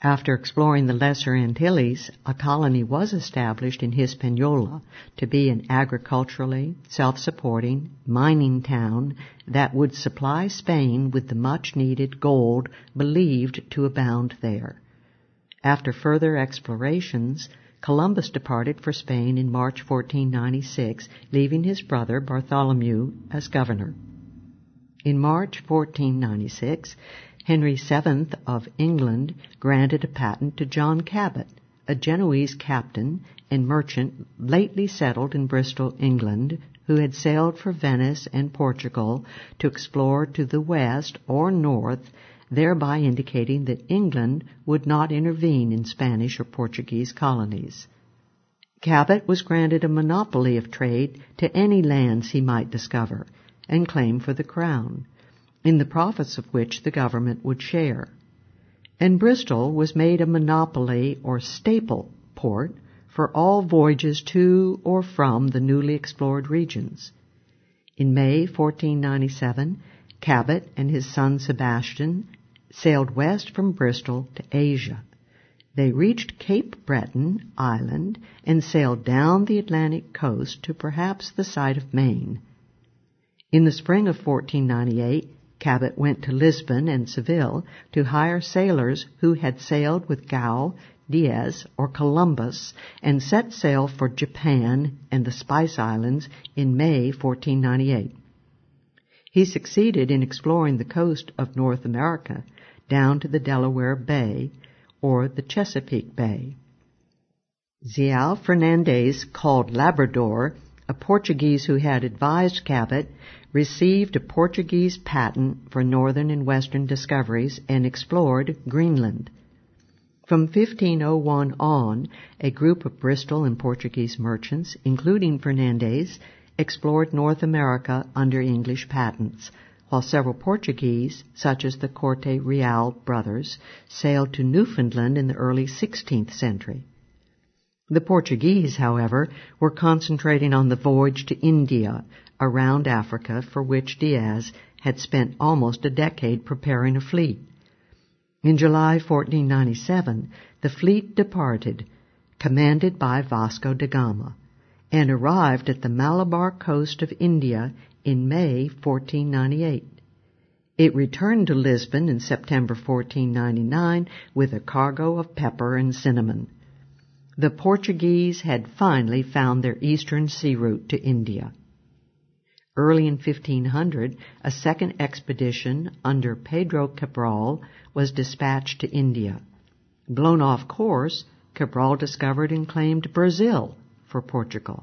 After exploring the Lesser Antilles, a colony was established in Hispaniola to be an agriculturally self-supporting mining town that would supply Spain with the much-needed gold believed to abound there. After further explorations, Columbus departed for Spain in March 1496, leaving his brother Bartholomew as governor. In March 1496, Henry VII of England granted a patent to John Cabot, a Genoese captain and merchant lately settled in Bristol, England, who had sailed for Venice and Portugal to explore to the west or north, thereby indicating that England would not intervene in Spanish or Portuguese colonies. Cabot was granted a monopoly of trade to any lands he might discover and claim for the crown, in the profits of which the government would share. And Bristol was made a monopoly or staple port for all voyages to or from the newly explored regions. In May 1497, Cabot and his son Sebastian sailed west from Bristol to Asia. They reached Cape Breton Island and sailed down the Atlantic coast to perhaps the site of Maine. In the spring of 1498, Cabot went to Lisbon and Seville to hire sailors who had sailed with Gow, Diaz, or Columbus and set sail for Japan and the Spice Islands in May 1498. He succeeded in exploring the coast of North America down to the Delaware Bay or the Chesapeake Bay. Ziao Fernandez, called Labrador, a Portuguese who had advised Cabot, received a Portuguese patent for northern and western discoveries and explored Greenland. From 1501 on, a group of Bristol and Portuguese merchants, including Fernandez, explored North America under English patents, while several Portuguese, such as the Corte Real brothers, sailed to Newfoundland in the early 16th century. The Portuguese, however, were concentrating on the voyage to India, around Africa, for which Diaz had spent almost a decade preparing a fleet. In July 1497, the fleet departed, commanded by Vasco da Gama, and arrived at the Malabar coast of India in May 1498. It returned to Lisbon in September 1499 with a cargo of pepper and cinnamon. The Portuguese had finally found their eastern sea route to India. Early in 1500, a second expedition under Pedro Cabral was dispatched to India. Blown off course, Cabral discovered and claimed Brazil for Portugal.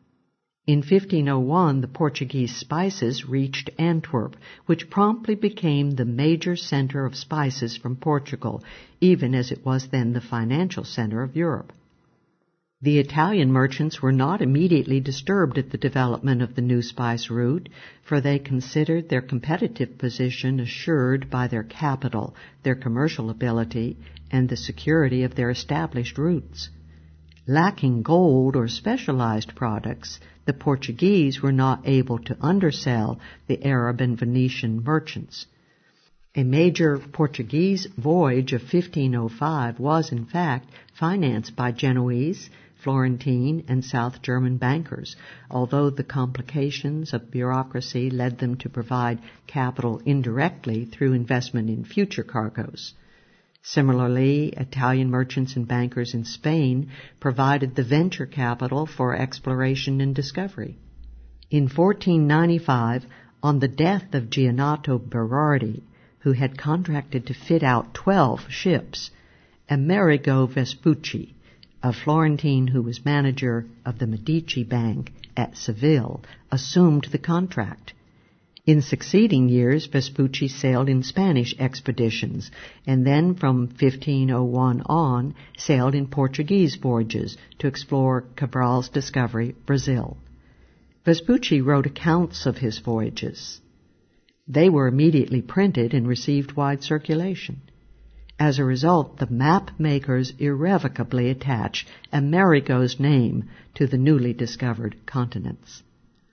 In 1501, the Portuguese spices reached Antwerp, which promptly became the major center of spices from Portugal, even as it was then the financial center of Europe. The Italian merchants were not immediately disturbed at the development of the new spice route, for they considered their competitive position assured by their capital, their commercial ability, and the security of their established routes. Lacking gold or specialized products, the Portuguese were not able to undersell the Arab and Venetian merchants. A major Portuguese voyage of 1505 was, in fact, financed by Genoese, Florentine, and South German bankers, although the complications of bureaucracy led them to provide capital indirectly through investment in future cargoes. Similarly, Italian merchants and bankers in Spain provided the venture capital for exploration and discovery. In 1495, on the death of Gianotto Berardi, who had contracted to fit out 12 ships, Amerigo Vespucci, a Florentine who was manager of the Medici Bank at Seville, assumed the contract. In succeeding years, Vespucci sailed in Spanish expeditions, and then from 1501 on sailed in Portuguese voyages to explore Cabral's discovery, Brazil. Vespucci wrote accounts of his voyages. They were immediately printed and received wide circulation. As a result, the map makers irrevocably attached Amerigo's name to the newly discovered continents.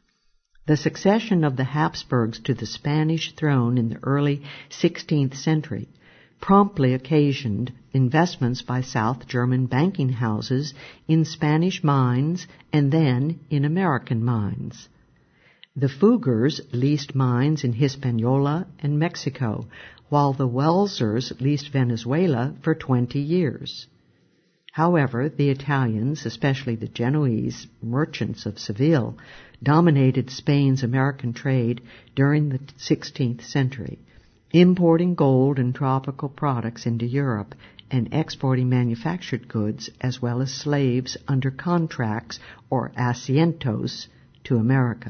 The succession of the Habsburgs to the Spanish throne in the early 16th century promptly occasioned investments by South German banking houses in Spanish mines and then in American mines. The Fuggers leased mines in Hispaniola and Mexico, while the Welsers leased Venezuela for 20 years. However, the Italians, especially the Genoese merchants of Seville, dominated Spain's American trade during the 16th century, importing gold and tropical products into Europe and exporting manufactured goods as well as slaves under contracts or asientos to America.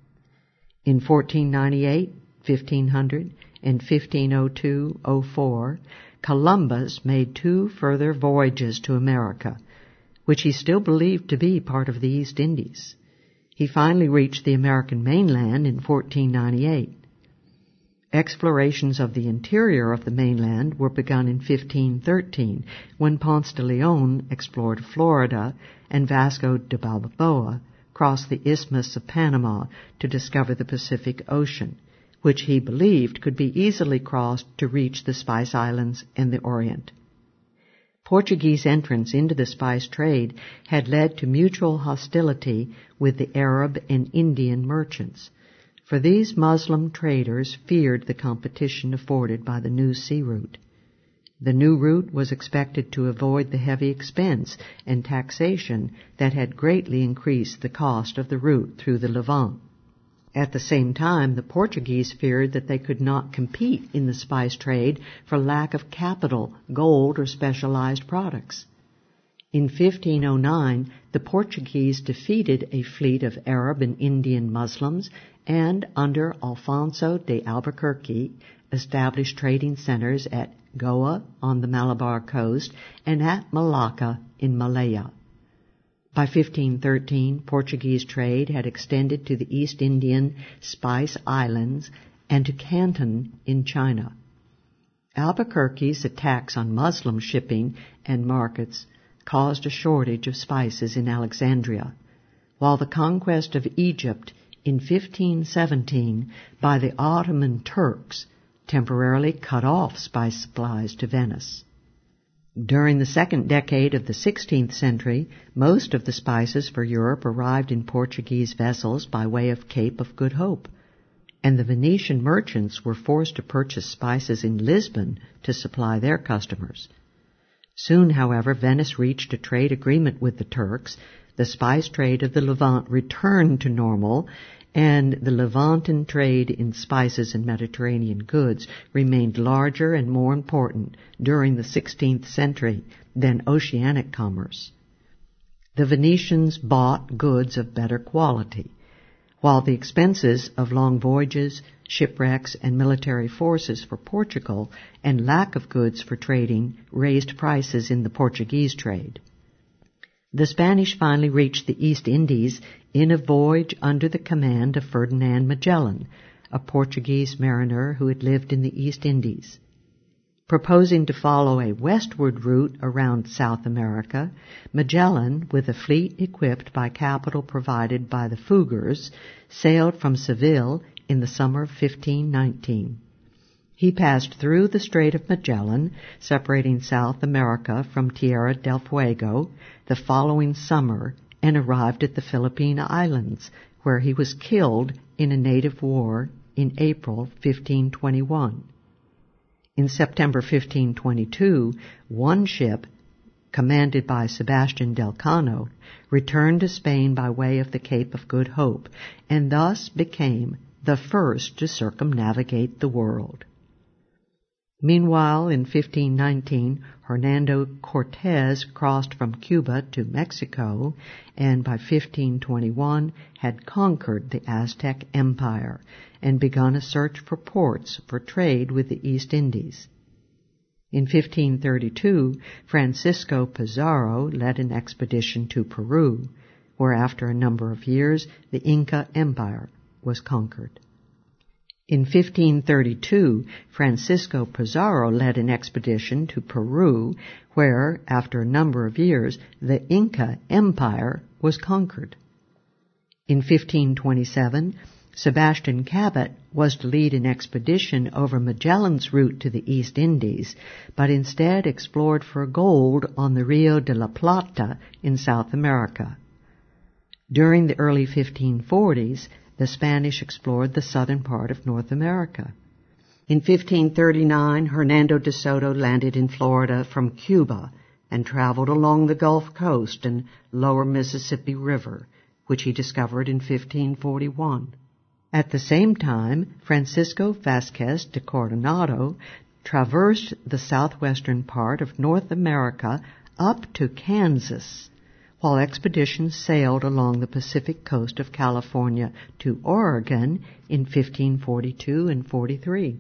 In 1498, 1500, and 1502-04, Columbus made 2 further voyages to America, which he still believed to be part of the East Indies. He finally reached the American mainland in 1498. Explorations of the interior of the mainland were begun in 1513, when Ponce de Leon explored Florida and Vasco da Balboa crossed the Isthmus of Panama to discover the Pacific Ocean, which he believed could be easily crossed to reach the Spice Islands and the Orient. Portuguese entrance into the spice trade had led to mutual hostility with the Arab and Indian merchants, for these Muslim traders feared the competition afforded by the new sea route. The new route was expected to avoid the heavy expense and taxation that had greatly increased the cost of the route through the Levant. At the same time, the Portuguese feared that they could not compete in the spice trade for lack of capital, gold, or specialized products. In 1509, the Portuguese defeated a fleet of Arab and Indian Muslims and, under Alfonso de Albuquerque, established trading centers at Goa on the Malabar coast and at Malacca in Malaya. By 1513, Portuguese trade had extended to the East Indian Spice Islands and to Canton in China. Albuquerque's attacks on Muslim shipping and markets caused a shortage of spices in Alexandria, while the conquest of Egypt in 1517 by the Ottoman Turks temporarily cut off spice supplies to Venice. During the second decade of the 16th century, most of the spices for Europe arrived in Portuguese vessels by way of Cape of Good Hope, and the Venetian merchants were forced to purchase spices in Lisbon to supply their customers. Soon, however, Venice reached a trade agreement with the Turks, the spice trade of the Levant returned to normal, and the Levantan trade in spices and Mediterranean goods remained larger and more important during the 16th century than oceanic commerce. The Venetians bought goods of better quality, while the expenses of long voyages, shipwrecks, and military forces for Portugal and lack of goods for trading raised prices in the Portuguese trade. The Spanish finally reached the East Indies in a voyage under the command of Ferdinand Magellan, a Portuguese mariner who had lived in the East Indies. Proposing to follow a westward route around South America, Magellan, with a fleet equipped by capital provided by the Fuggers, sailed from Seville in the summer of 1519. He passed through the Strait of Magellan, separating South America from Tierra del Fuego, the following summer, and arrived at the Philippine Islands, where he was killed in a native war in April 1521. In September 1522, one ship, commanded by Sebastian del Cano, returned to Spain by way of the Cape of Good Hope, and thus became the first to circumnavigate the world. Meanwhile, in 1519, Hernando Cortés crossed from Cuba to Mexico and by 1521 had conquered the Aztec Empire and begun a search for ports for trade with the East Indies. In 1532, Francisco Pizarro led an expedition to Peru, where after a number of years the Inca Empire was conquered. In 1532, Francisco Pizarro led an expedition to Peru, where, after a number of years, the Inca Empire was conquered. In 1527, Sebastian Cabot was to lead an expedition over Magellan's route to the East Indies, but instead explored for gold on the Rio de la Plata in South America. During the early 1540s, the Spanish explored the southern part of North America. In 1539, Hernando de Soto landed in Florida from Cuba and traveled along the Gulf Coast and lower Mississippi River, which he discovered in 1541. At the same time, Francisco Vasquez de Coronado traversed the southwestern part of North America up to Kansas, while expeditions sailed along the Pacific coast of California to Oregon in 1542 and 43.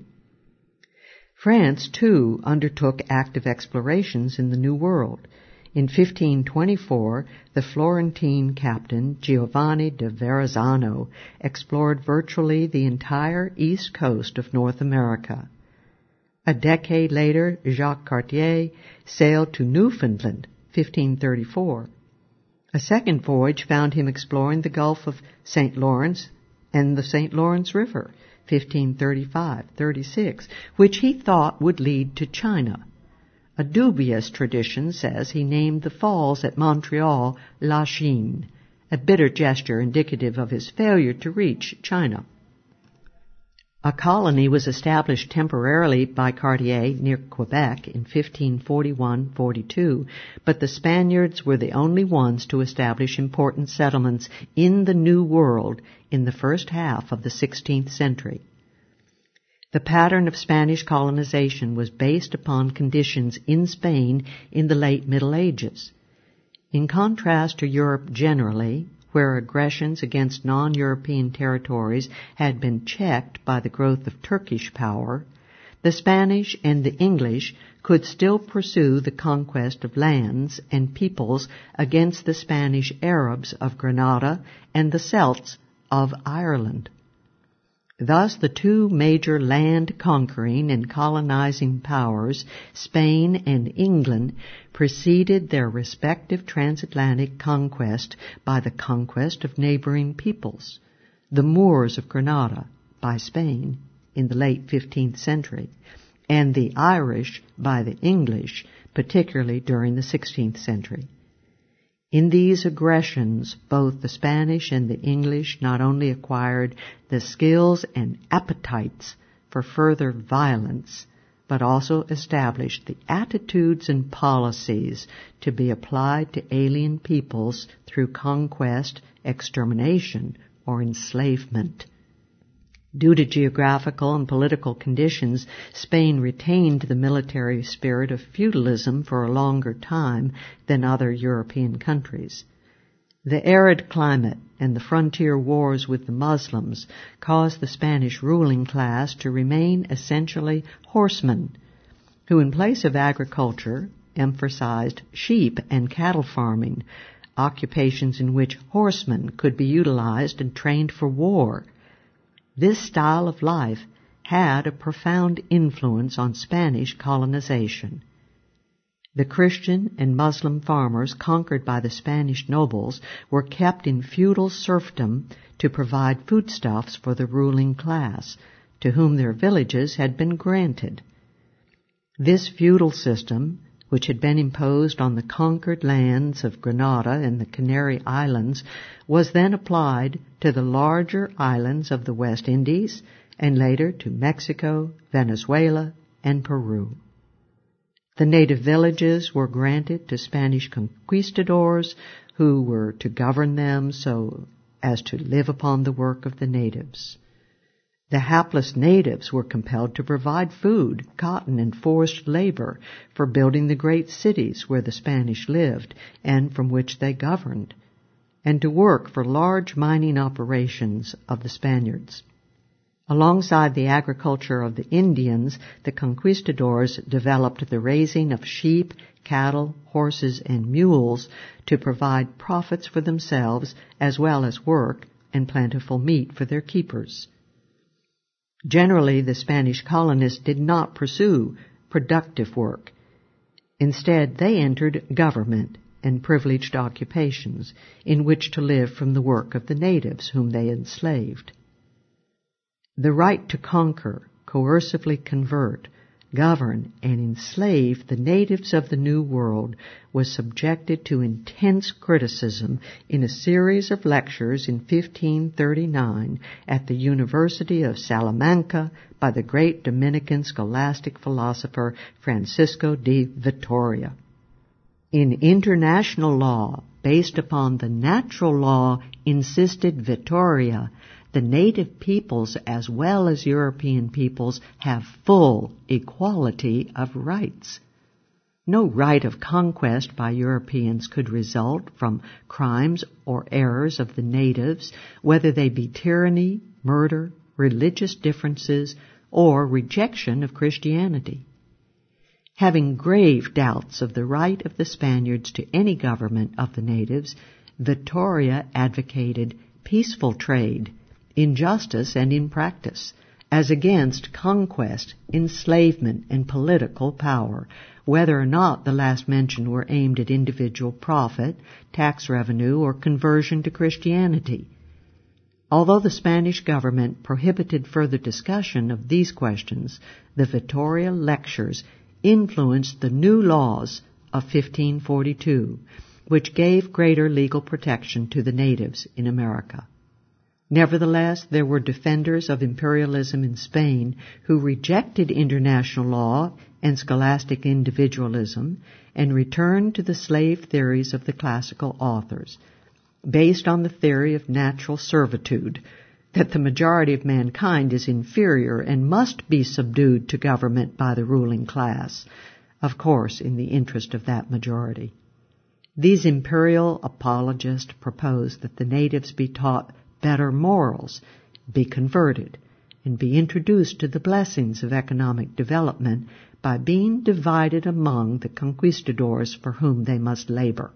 France, too, undertook active explorations in the New World. In 1524, the Florentine captain Giovanni de Verrazzano explored virtually the entire east coast of North America. A decade later, Jacques Cartier sailed to Newfoundland, 1534. A second voyage found him exploring the Gulf of St. Lawrence and the St. Lawrence River, 1535-36, which he thought would lead to China. A dubious tradition says he named the falls at Montreal La Chine, a bitter gesture indicative of his failure to reach China. A colony was established temporarily by Cartier near Quebec in 1541-42, but the Spaniards were the only ones to establish important settlements in the New World in the first half of the 16th century. The pattern of Spanish colonization was based upon conditions in Spain in the late Middle Ages. In contrast to Europe generally, where aggressions against non-European territories had been checked by the growth of Turkish power, the Spanish and the English could still pursue the conquest of lands and peoples against the Spanish Arabs of Granada and the Celts of Ireland. Thus, the two major land-conquering and colonizing powers, Spain and England, preceded their respective transatlantic conquest by the conquest of neighboring peoples, the Moors of Granada by Spain in the late 15th century, and the Irish by the English, particularly during the 16th century. In these aggressions, both the Spanish and the English not only acquired the skills and appetites for further violence, but also established the attitudes and policies to be applied to alien peoples through conquest, extermination, or enslavement. Due to geographical and political conditions, Spain retained the military spirit of feudalism for a longer time than other European countries. The arid climate and the frontier wars with the Muslims caused the Spanish ruling class to remain essentially horsemen, who in place of agriculture emphasized sheep and cattle farming, occupations in which horsemen could be utilized and trained for war. This style of life had a profound influence on Spanish colonization. The Christian and Muslim farmers conquered by the Spanish nobles were kept in feudal serfdom to provide foodstuffs for the ruling class, to whom their villages had been granted. This feudal system, which had been imposed on the conquered lands of Granada and the Canary Islands, was then applied to the larger islands of the West Indies and later to Mexico, Venezuela, and Peru. The native villages were granted to Spanish conquistadors who were to govern them so as to live upon the work of the natives. The hapless natives were compelled to provide food, cotton, and forced labor for building the great cities where the Spanish lived and from which they governed, and to work for large mining operations of the Spaniards. Alongside the agriculture of the Indians, the conquistadors developed the raising of sheep, cattle, horses, and mules to provide profits for themselves as well as work and plentiful meat for their keepers. Generally, the Spanish colonists did not pursue productive work. Instead, they entered government and privileged occupations in which to live from the work of the natives whom they enslaved. The right to conquer, coercively convert, govern, and enslave the natives of the New World was subjected to intense criticism in a series of lectures in 1539 at the University of Salamanca by the great Dominican scholastic philosopher Francisco de Vitoria. In international law, based upon the natural law, insisted Vitoria, the native peoples as well as European peoples have full equality of rights. No right of conquest by Europeans could result from crimes or errors of the natives, whether they be tyranny, murder, religious differences, or rejection of Christianity. Having grave doubts of the right of the Spaniards to any government of the natives, Vitoria advocated peaceful trade, in justice and in practice, as against conquest, enslavement, and political power, whether or not the last mentioned were aimed at individual profit, tax revenue, or conversion to Christianity. Although the Spanish government prohibited further discussion of these questions, the Vitoria lectures influenced the new laws of 1542, which gave greater legal protection to the natives in America. Nevertheless, there were defenders of imperialism in Spain who rejected international law and scholastic individualism and returned to the slave theories of the classical authors, based on the theory of natural servitude, that the majority of mankind is inferior and must be subdued to government by the ruling class, of course in the interest of that majority. These imperial apologists proposed that the natives be taught better morals, be converted, and be introduced to the blessings of economic development by being divided among the conquistadors for whom they must labor.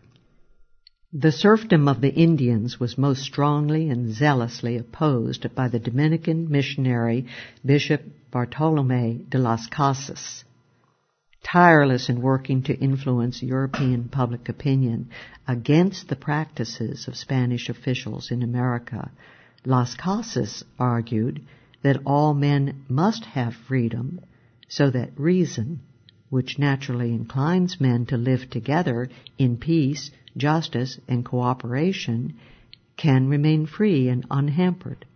The serfdom of the Indians was most strongly and zealously opposed by the Dominican missionary Bishop Bartolomé de las Casas. Tireless in working to influence European public opinion against the practices of Spanish officials in America, Las Casas argued that all men must have freedom so that reason, which naturally inclines men to live together in peace, justice, and cooperation, can remain free and unhampered.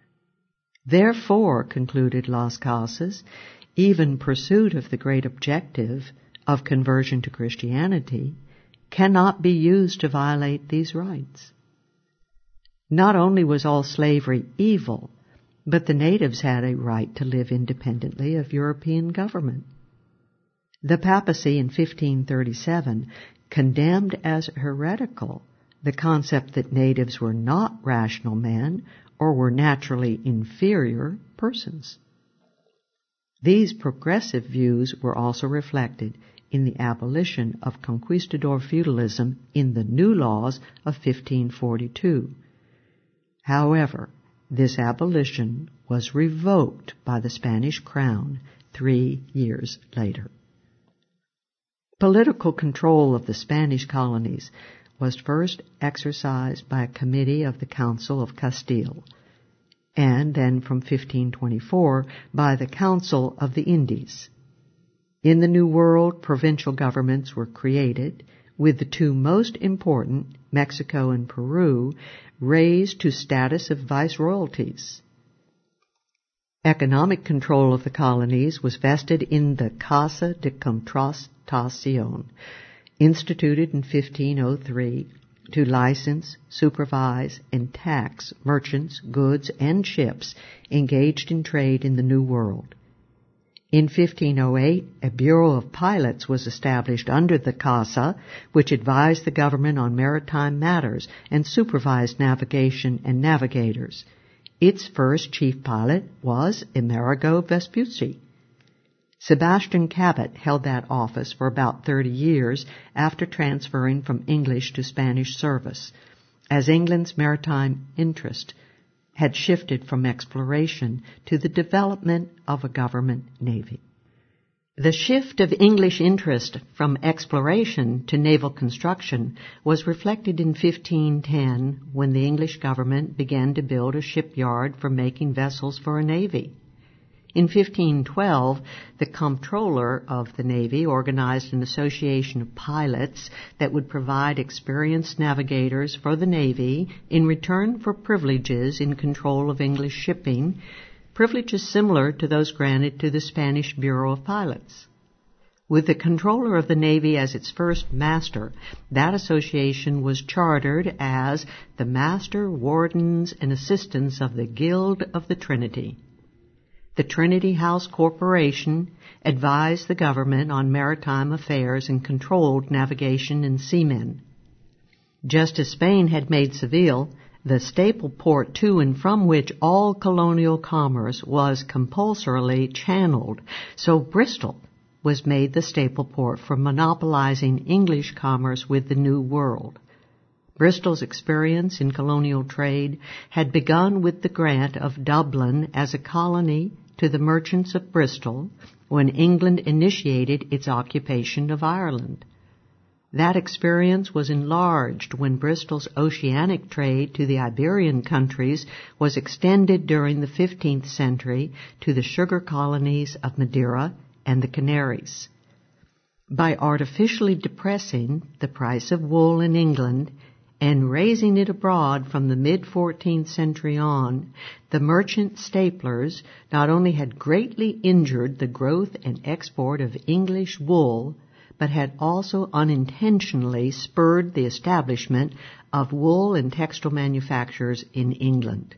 Therefore, concluded Las Casas, even pursuit of the great objective of conversion to Christianity cannot be used to violate these rights. Not only was all slavery evil, but the natives had a right to live independently of European government. The papacy in 1537 condemned as heretical the concept that natives were not rational men or were naturally inferior persons. These progressive views were also reflected in the abolition of conquistador feudalism in the new laws of 1542. However, this abolition was revoked by the Spanish crown 3 years later. Political control of the Spanish colonies was first exercised by a committee of the Council of Castile, and then from 1524 by the Council of the Indies. In the New World, provincial governments were created, with the two most important, Mexico and Peru, raised to status of viceroyalties. Economic control of the colonies was vested in the Casa de Contratación, instituted in 1503 to license, supervise, and tax merchants, goods, and ships engaged in trade in the New World. In 1508, a Bureau of Pilots was established under the Casa, which advised the government on maritime matters and supervised navigation and navigators. Its first chief pilot was Amerigo Vespucci. Sebastian Cabot held that office for about 30 years after transferring from English to Spanish service, as England's maritime interest had shifted from exploration to the development of a government navy. The shift of English interest from exploration to naval construction was reflected in 1510 when the English government began to build a shipyard for making vessels for a navy. In 1512, the Comptroller of the Navy organized an association of pilots that would provide experienced navigators for the Navy in return for privileges in control of English shipping, privileges similar to those granted to the Spanish Bureau of Pilots. With the Comptroller of the Navy as its first master, that association was chartered as the Master, Wardens, and Assistants of the Guild of the Trinity. The Trinity House Corporation advised the government on maritime affairs and controlled navigation and seamen. Just as Spain had made Seville the staple port to and from which all colonial commerce was compulsorily channeled, so Bristol was made the staple port for monopolizing English commerce with the New World. Bristol's experience in colonial trade had begun with the grant of Dublin as a colony to the merchants of Bristol when England initiated its occupation of Ireland. That experience was enlarged when Bristol's oceanic trade to the Iberian countries was extended during the 15th century to the sugar colonies of Madeira and the Canaries. By artificially depressing the price of wool in England and raising it abroad from the mid-14th century on, the merchant staplers not only had greatly injured the growth and export of English wool, but had also unintentionally spurred the establishment of wool and textile manufacturers in England.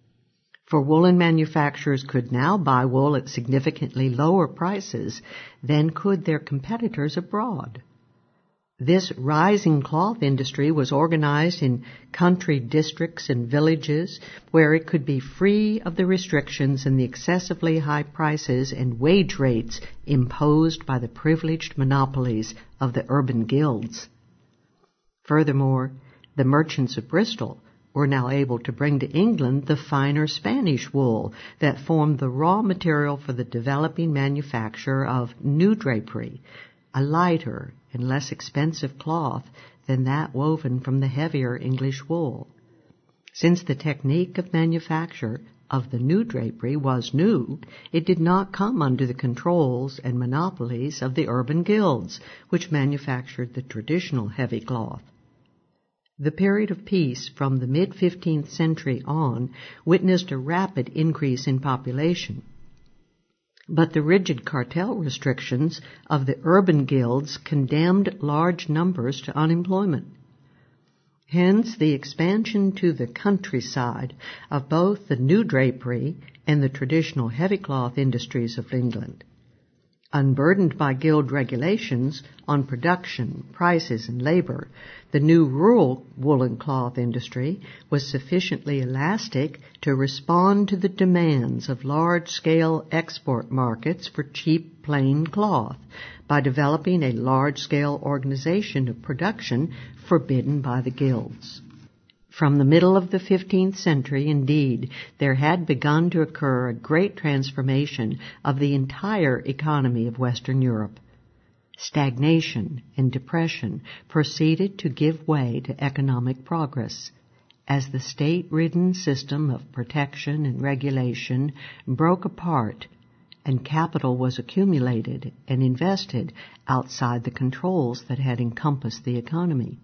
For woolen manufacturers could now buy wool at significantly lower prices than could their competitors abroad. This rising cloth industry was organized in country districts and villages where it could be free of the restrictions and the excessively high prices and wage rates imposed by the privileged monopolies of the urban guilds. Furthermore, the merchants of Bristol were now able to bring to England the finer Spanish wool that formed the raw material for the developing manufacture of new drapery, a lighter and less expensive cloth than that woven from the heavier English wool. Since the technique of manufacture of the new drapery was new, it did not come under the controls and monopolies of the urban guilds, which manufactured the traditional heavy cloth. The period of peace from the mid-15th century on witnessed a rapid increase in population. But the rigid cartel restrictions of the urban guilds condemned large numbers to unemployment. Hence, the expansion to the countryside of both the new drapery and the traditional heavy cloth industries of England. Unburdened by guild regulations on production, prices, and labor, the new rural woolen cloth industry was sufficiently elastic to respond to the demands of large-scale export markets for cheap, plain cloth by developing a large-scale organization of production forbidden by the guilds. From the middle of the 15th century, indeed, there had begun to occur a great transformation of the entire economy of Western Europe. Stagnation and depression proceeded to give way to economic progress, as the state-ridden system of protection and regulation broke apart and capital was accumulated and invested outside the controls that had encompassed the economy.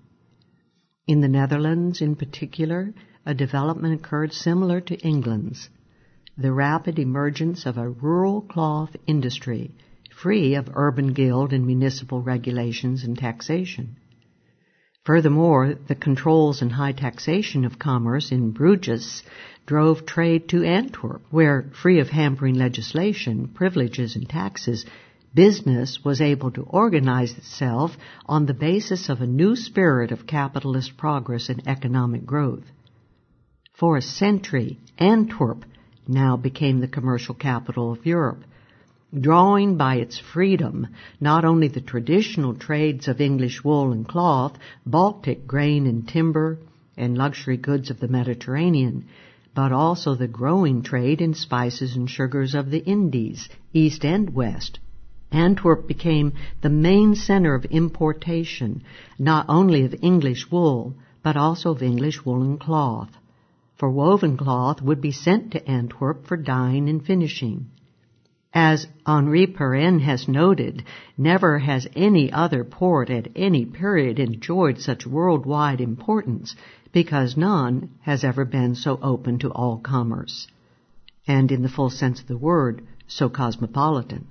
In the Netherlands, in particular, a development occurred similar to England's, the rapid emergence of a rural cloth industry, free of urban guild and municipal regulations and taxation. Furthermore, the controls and high taxation of commerce in Bruges drove trade to Antwerp, where, free of hampering legislation, privileges, and taxes, business was able to organize itself on the basis of a new spirit of capitalist progress and economic growth. For a century, Antwerp now became the commercial capital of Europe, drawing by its freedom not only the traditional trades of English wool and cloth, Baltic grain and timber, and luxury goods of the Mediterranean, but also the growing trade in spices and sugars of the Indies, East and West, Antwerp became the main center of importation, not only of English wool, but also of English woolen cloth. For woven cloth would be sent to Antwerp for dyeing and finishing. As Henri Pirenne has noted, never has any other port at any period enjoyed such worldwide importance, because none has ever been so open to all commerce, and in the full sense of the word, so cosmopolitan.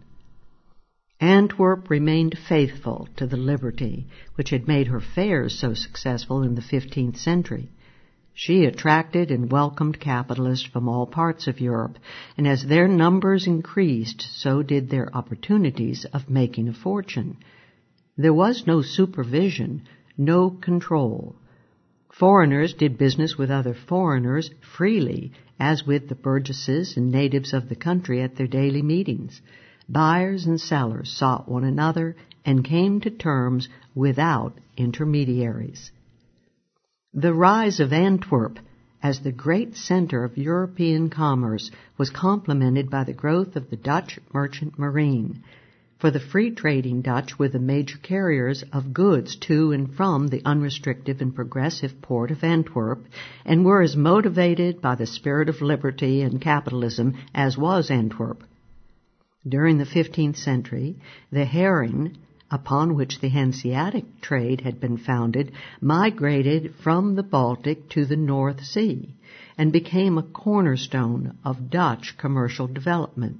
Antwerp remained faithful to the liberty which had made her fairs so successful in the 15th century. She attracted and welcomed capitalists from all parts of Europe, and as their numbers increased, so did their opportunities of making a fortune. There was no supervision, no control. Foreigners did business with other foreigners freely, as with the burgesses and natives of the country at their daily meetings. Buyers and sellers sought one another and came to terms without intermediaries. The rise of Antwerp as the great center of European commerce was complemented by the growth of the Dutch merchant marine. For the free-trading Dutch were the major carriers of goods to and from the unrestricted and progressive port of Antwerp, and were as motivated by the spirit of liberty and capitalism as was Antwerp. During the 15th century, the herring, upon which the Hanseatic trade had been founded, migrated from the Baltic to the North Sea and became a cornerstone of Dutch commercial development.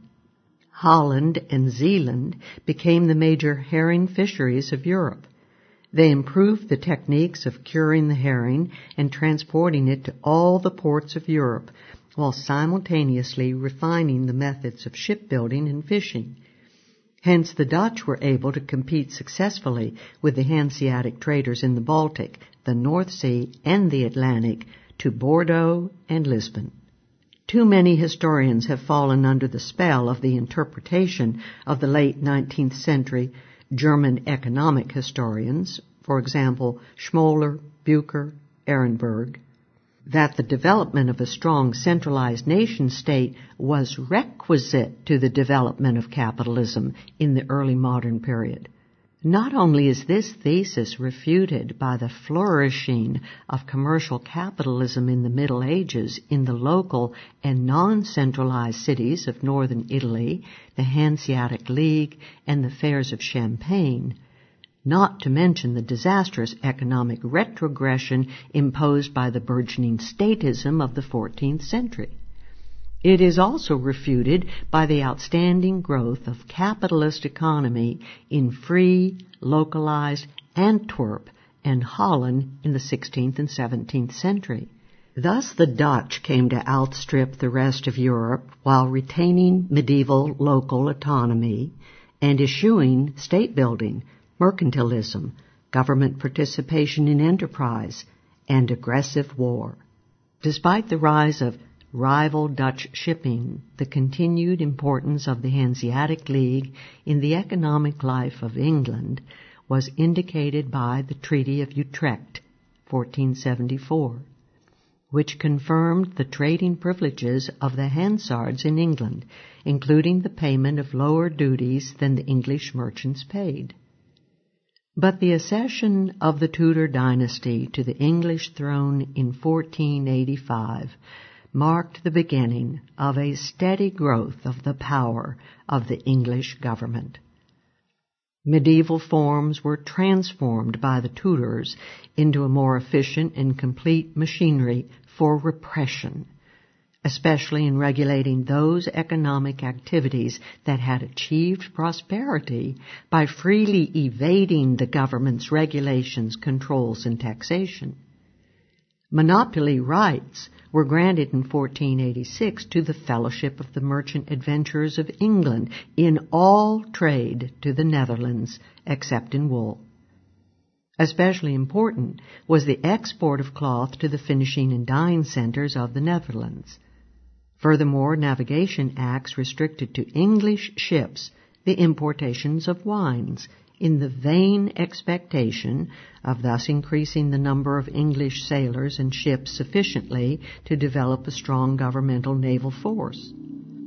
Holland and Zeeland became the major herring fisheries of Europe. They improved the techniques of curing the herring and transporting it to all the ports of Europe, while simultaneously refining the methods of shipbuilding and fishing. Hence, the Dutch were able to compete successfully with the Hanseatic traders in the Baltic, the North Sea, and the Atlantic to Bordeaux and Lisbon. Too many historians have fallen under the spell of the interpretation of the late 19th century German economic historians, for example, Schmoller, Bucher, Ehrenberg, that the development of a strong centralized nation-state was requisite to the development of capitalism in the early modern period. Not only is this thesis refuted by the flourishing of commercial capitalism in the Middle Ages in the local and non-centralized cities of northern Italy, the Hanseatic League, and the fairs of Champagne, not to mention the disastrous economic retrogression imposed by the burgeoning statism of the 14th century. It is also refuted by the outstanding growth of capitalist economy in free, localized Antwerp and Holland in the 16th and 17th century. Thus the Dutch came to outstrip the rest of Europe while retaining medieval local autonomy and eschewing state building, mercantilism, government participation in enterprise, and aggressive war. Despite the rise of rival Dutch shipping, the continued importance of the Hanseatic League in the economic life of England was indicated by the Treaty of Utrecht, 1474, which confirmed the trading privileges of the Hansards in England, including the payment of lower duties than the English merchants paid. But the accession of the Tudor dynasty to the English throne in 1485 marked the beginning of a steady growth of the power of the English government. Medieval forms were transformed by the Tudors into a more efficient and complete machinery for repression, especially in regulating those economic activities that had achieved prosperity by freely evading the government's regulations, controls, and taxation. Monopoly rights were granted in 1486 to the Fellowship of the Merchant Adventurers of England in all trade to the Netherlands, except in wool. Especially important was the export of cloth to the finishing and dyeing centers of the Netherlands. Furthermore, navigation acts restricted to English ships the importations of wines, in the vain expectation of thus increasing the number of English sailors and ships sufficiently to develop a strong governmental naval force.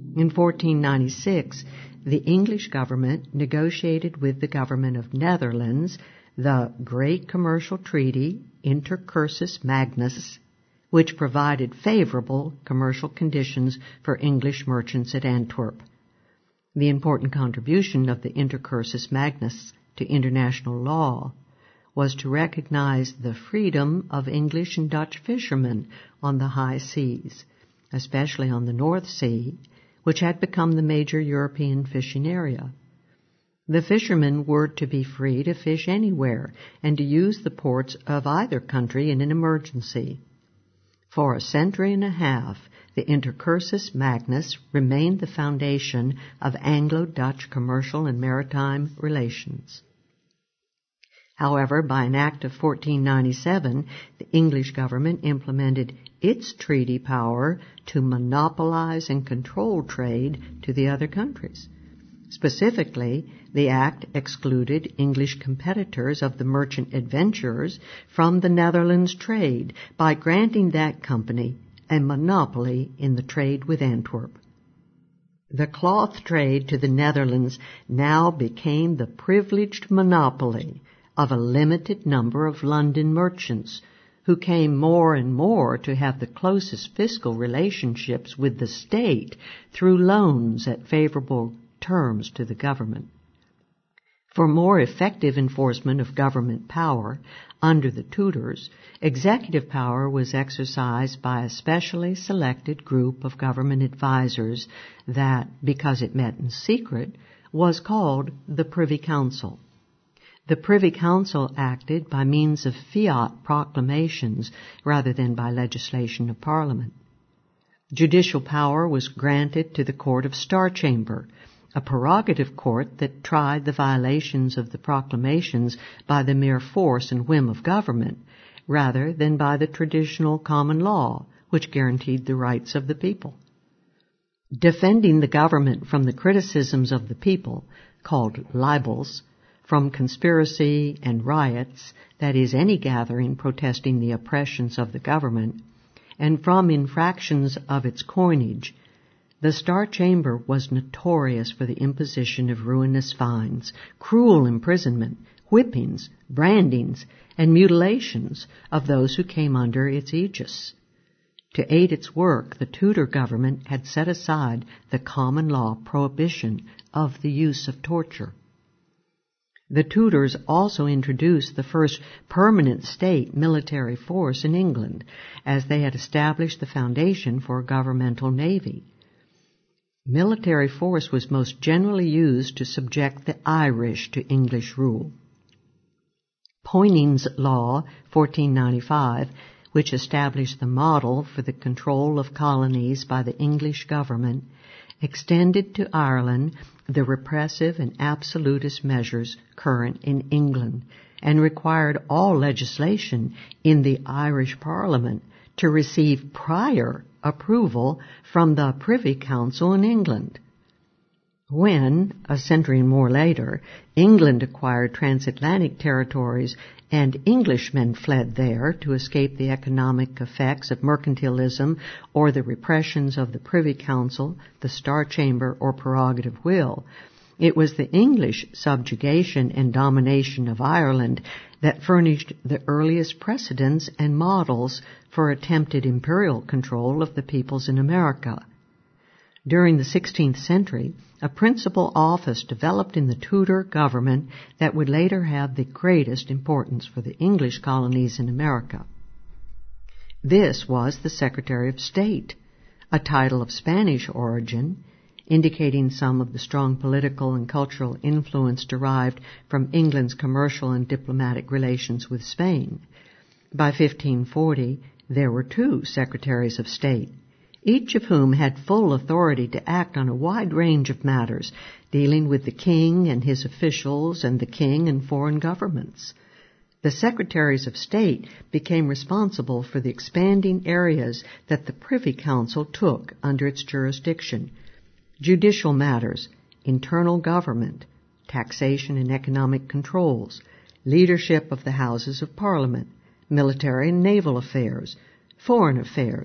In 1496, the English government negotiated with the government of Netherlands the Great Commercial Treaty, Intercursus Magnus, which provided favorable commercial conditions for English merchants at Antwerp. The important contribution of the Intercursus Magnus to international law was to recognize the freedom of English and Dutch fishermen on the high seas, especially on the North Sea, which had become the major European fishing area. The fishermen were to be free to fish anywhere and to use the ports of either country in an emergency. For a century and a half, the Intercursus Magnus remained the foundation of Anglo-Dutch commercial and maritime relations. However, by an act of 1497, the English government implemented its treaty power to monopolize and control trade to the other countries. Specifically, the act excluded English competitors of the merchant adventurers from the Netherlands trade by granting that company a monopoly in the trade with Antwerp. The cloth trade to the Netherlands now became the privileged monopoly of a limited number of London merchants who came more and more to have the closest fiscal relationships with the state through loans at favorable terms to the government. For more effective enforcement of government power under the Tudors, executive power was exercised by a specially selected group of government advisers that, because it met in secret, was called the Privy Council. The Privy Council acted by means of fiat proclamations rather than by legislation of Parliament. Judicial power was granted to the Court of Star Chamber, a prerogative court that tried the violations of the proclamations by the mere force and whim of government, rather than by the traditional common law, which guaranteed the rights of the people. Defending the government from the criticisms of the people, called libels, from conspiracy and riots, that is, any gathering protesting the oppressions of the government, and from infractions of its coinage, the Star Chamber was notorious for the imposition of ruinous fines, cruel imprisonment, whippings, brandings, and mutilations of those who came under its aegis. To aid its work, the Tudor government had set aside the common law prohibition of the use of torture. The Tudors also introduced the first permanent state military force in England, as they had established the foundation for a governmental navy. Military force was most generally used to subject the Irish to English rule. Poyning's Law, 1495, which established the model for the control of colonies by the English government, extended to Ireland the repressive and absolutist measures current in England, and required all legislation in the Irish Parliament to receive prior approval from the Privy Council in England. When, a century and more later, England acquired transatlantic territories and Englishmen fled there to escape the economic effects of mercantilism or the repressions of the Privy Council, the Star Chamber, or prerogative will, it was the English subjugation and domination of Ireland that furnished the earliest precedents and models for attempted imperial control of the peoples in America. During the 16th century, a principal office developed in the Tudor government that would later have the greatest importance for the English colonies in America. This was the Secretary of State, a title of Spanish origin, indicating some of the strong political and cultural influence derived from England's commercial and diplomatic relations with Spain. By 1540, there were 2 Secretaries of State, each of whom had full authority to act on a wide range of matters dealing with the king and his officials and the king and foreign governments. The Secretaries of State became responsible for the expanding areas that the Privy Council took under its jurisdiction: judicial matters, internal government, taxation and economic controls, leadership of the Houses of Parliament, military and naval affairs, foreign affairs,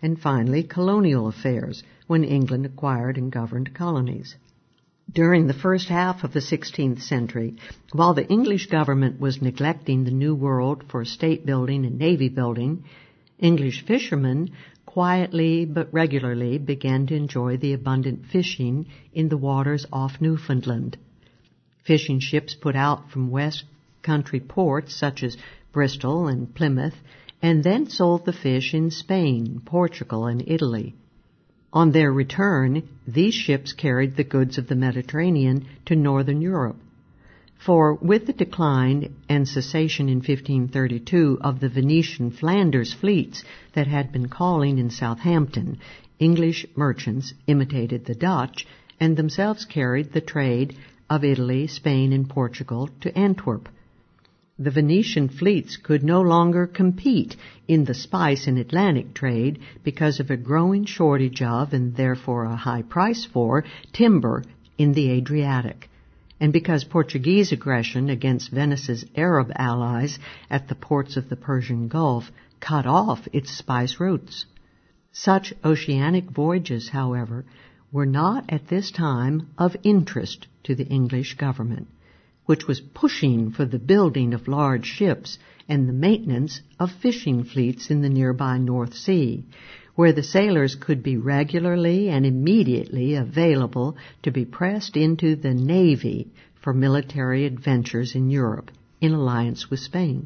and finally colonial affairs, when England acquired and governed colonies. During the first half of the 16th century, while the English government was neglecting the New World for state building and navy building, English fishermen quietly but regularly began to enjoy the abundant fishing in the waters off Newfoundland. Fishing ships put out from West Country ports such as Bristol and Plymouth, and then sold the fish in Spain, Portugal, and Italy. On their return, these ships carried the goods of the Mediterranean to northern Europe. For with the decline and cessation in 1532 of the Venetian Flanders fleets that had been calling in Southampton, English merchants imitated the Dutch and themselves carried the trade of Italy, Spain, and Portugal to Antwerp. The Venetian fleets could no longer compete in the spice and Atlantic trade because of a growing shortage of, and therefore a high price for, timber in the Adriatic, and because Portuguese aggression against Venice's Arab allies at the ports of the Persian Gulf cut off its spice routes. Such oceanic voyages, however, were not at this time of interest to the English government, which was pushing for the building of large ships and the maintenance of fishing fleets in the nearby North Sea, where the sailors could be regularly and immediately available to be pressed into the Navy for military adventures in Europe, in alliance with Spain.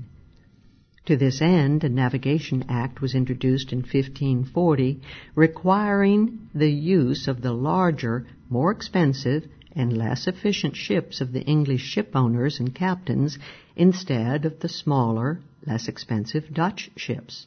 To this end, a Navigation Act was introduced in 1540, requiring the use of the larger, more expensive, and less efficient ships of the English ship owners and captains instead of the smaller, less expensive Dutch ships.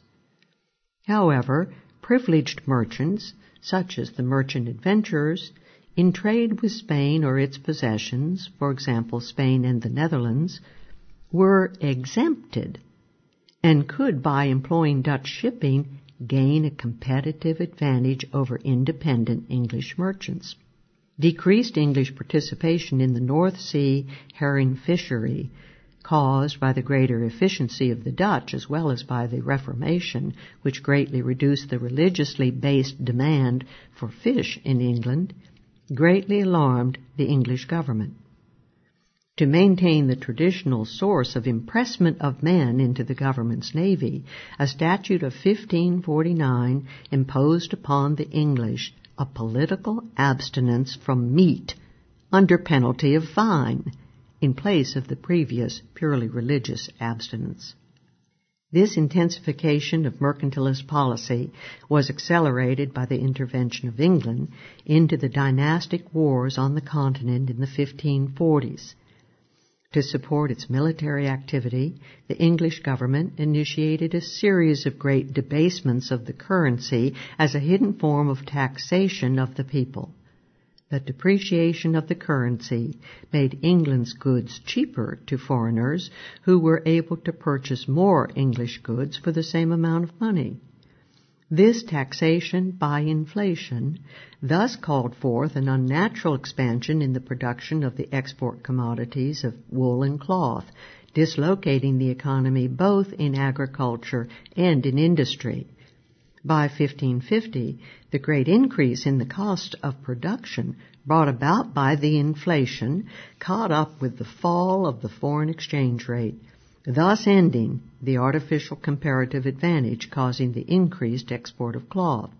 However, privileged merchants, such as the merchant adventurers, in trade with Spain or its possessions, for example Spain and the Netherlands, were exempted and could, by employing Dutch shipping, gain a competitive advantage over independent English merchants. Decreased English participation in the North Sea herring fishery, caused by the greater efficiency of the Dutch as well as by the Reformation, which greatly reduced the religiously based demand for fish in England, greatly alarmed the English government. To maintain the traditional source of impressment of men into the government's navy, a statute of 1549 imposed upon the English a political abstinence from meat under penalty of fine, in place of the previous purely religious abstinence. This intensification of mercantilist policy was accelerated by the intervention of England into the dynastic wars on the continent in the 1540s. To support its military activity, the English government initiated a series of great debasements of the currency as a hidden form of taxation of the people. The depreciation of the currency made England's goods cheaper to foreigners who were able to purchase more English goods for the same amount of money. This taxation by inflation thus called forth an unnatural expansion in the production of the export commodities of wool and cloth, dislocating the economy both in agriculture and in industry. By 1550, the great increase in the cost of production brought about by the inflation caught up with the fall of the foreign exchange rate, thus ending the artificial comparative advantage causing the increased export of cloth.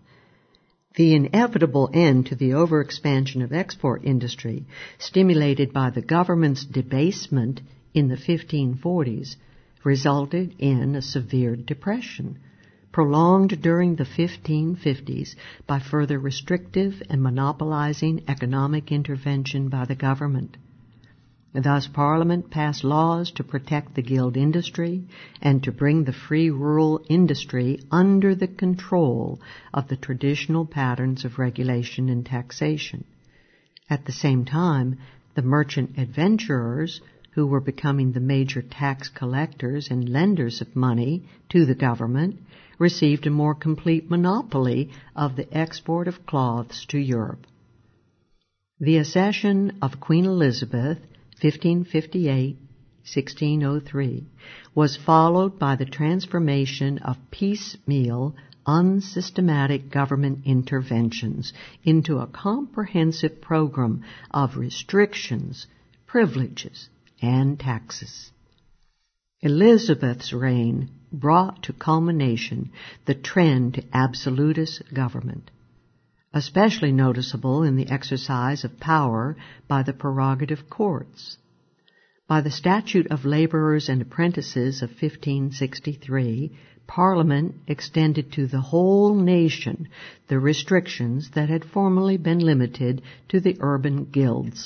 The inevitable end to the overexpansion of export industry, stimulated by the government's debasement in the 1540s, resulted in a severe depression, prolonged during the 1550s by further restrictive and monopolizing economic intervention by the government. Thus, Parliament passed laws to protect the guild industry and to bring the free rural industry under the control of the traditional patterns of regulation and taxation. At the same time, the merchant adventurers, who were becoming the major tax collectors and lenders of money to the government, received a more complete monopoly of the export of cloths to Europe. The accession of Queen Elizabeth 1558-1603, was followed by the transformation of piecemeal unsystematic government interventions into a comprehensive program of restrictions, privileges, and taxes. Elizabeth's reign brought to culmination the trend to absolutist government, especially noticeable in the exercise of power by the prerogative courts. By the Statute of Laborers and Apprentices of 1563, Parliament extended to the whole nation the restrictions that had formerly been limited to the urban guilds.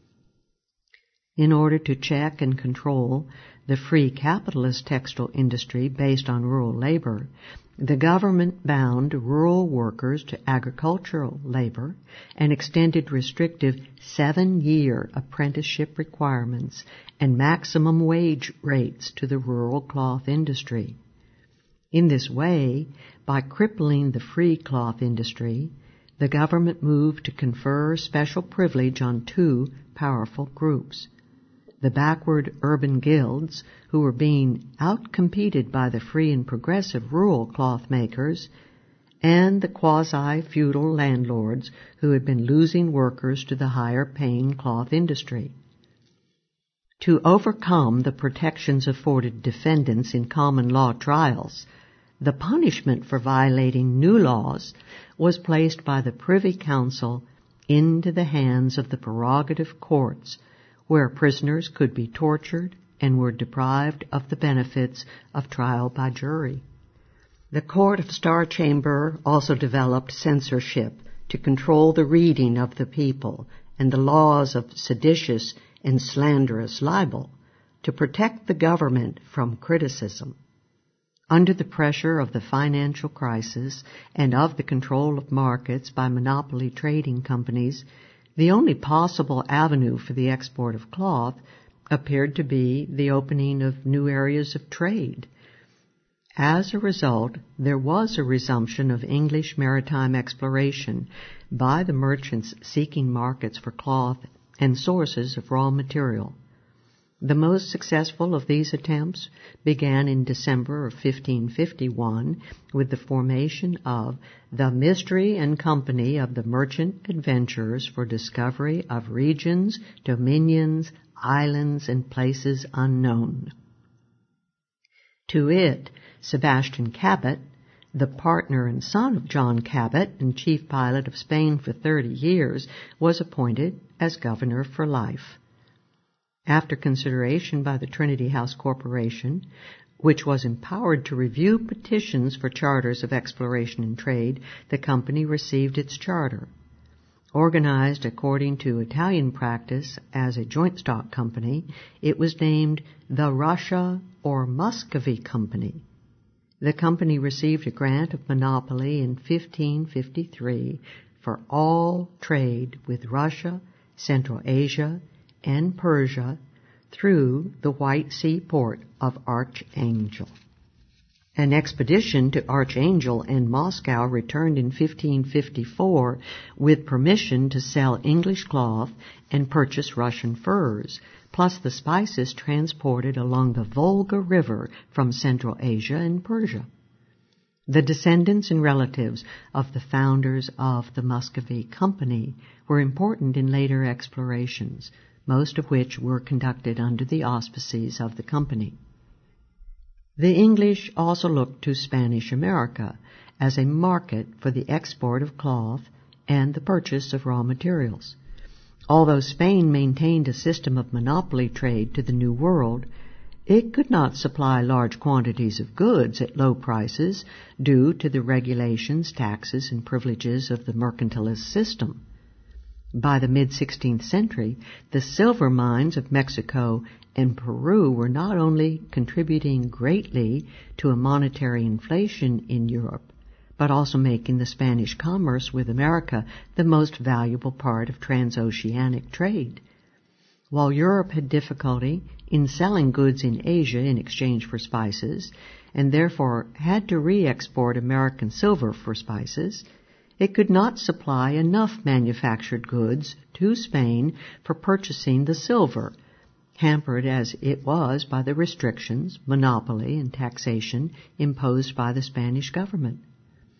In order to check and control the free capitalist textile industry based on rural labor, the government bound rural workers to agricultural labor and extended restrictive 7-year apprenticeship requirements and maximum wage rates to the rural cloth industry. In this way, by crippling the free cloth industry, the government moved to confer special privilege on two powerful groups: the backward urban guilds, who were being outcompeted by the free and progressive rural cloth makers, and the quasi-feudal landlords who had been losing workers to the higher-paying cloth industry. To overcome the protections afforded defendants in common law trials, the punishment for violating new laws was placed by the Privy Council into the hands of the prerogative courts, where prisoners could be tortured and were deprived of the benefits of trial by jury. The Court of Star Chamber also developed censorship to control the reading of the people and the laws of seditious and slanderous libel to protect the government from criticism. Under the pressure of the financial crisis and of the control of markets by monopoly trading companies, the only possible avenue for the export of cloth appeared to be the opening of new areas of trade. As a result, there was a resumption of English maritime exploration by the merchants seeking markets for cloth and sources of raw material. The most successful of these attempts began in December of 1551 with the formation of the Mystery and Company of the Merchant Adventurers for Discovery of Regions, Dominions, Islands, and Places Unknown. To it, Sebastian Cabot, the partner and son of John Cabot and chief pilot of Spain for 30 years, was appointed as governor for life. After consideration by the Trinity House Corporation, which was empowered to review petitions for charters of exploration and trade, the company received its charter. Organized according to Italian practice as a joint stock company, it was named the Russia or Muscovy Company. The company received a grant of monopoly in 1553 for all trade with Russia, Central Asia, and Persia through the White Sea port of Archangel. An expedition to Archangel and Moscow returned in 1554 with permission to sell English cloth and purchase Russian furs, plus the spices transported along the Volga River from Central Asia and Persia. The descendants and relatives of the founders of the Muscovy Company were important in later explorations, most of which were conducted under the auspices of the company. The English also looked to Spanish America as a market for the export of cloth and the purchase of raw materials. Although Spain maintained a system of monopoly trade to the New World, it could not supply large quantities of goods at low prices due to the regulations, taxes, and privileges of the mercantilist system. By the mid-16th century, the silver mines of Mexico and Peru were not only contributing greatly to a monetary inflation in Europe, but also making the Spanish commerce with America the most valuable part of transoceanic trade. While Europe had difficulty in selling goods in Asia in exchange for spices, and therefore had to re-export American silver for spices, it could not supply enough manufactured goods to Spain for purchasing the silver, hampered as it was by the restrictions, monopoly, and taxation imposed by the Spanish government.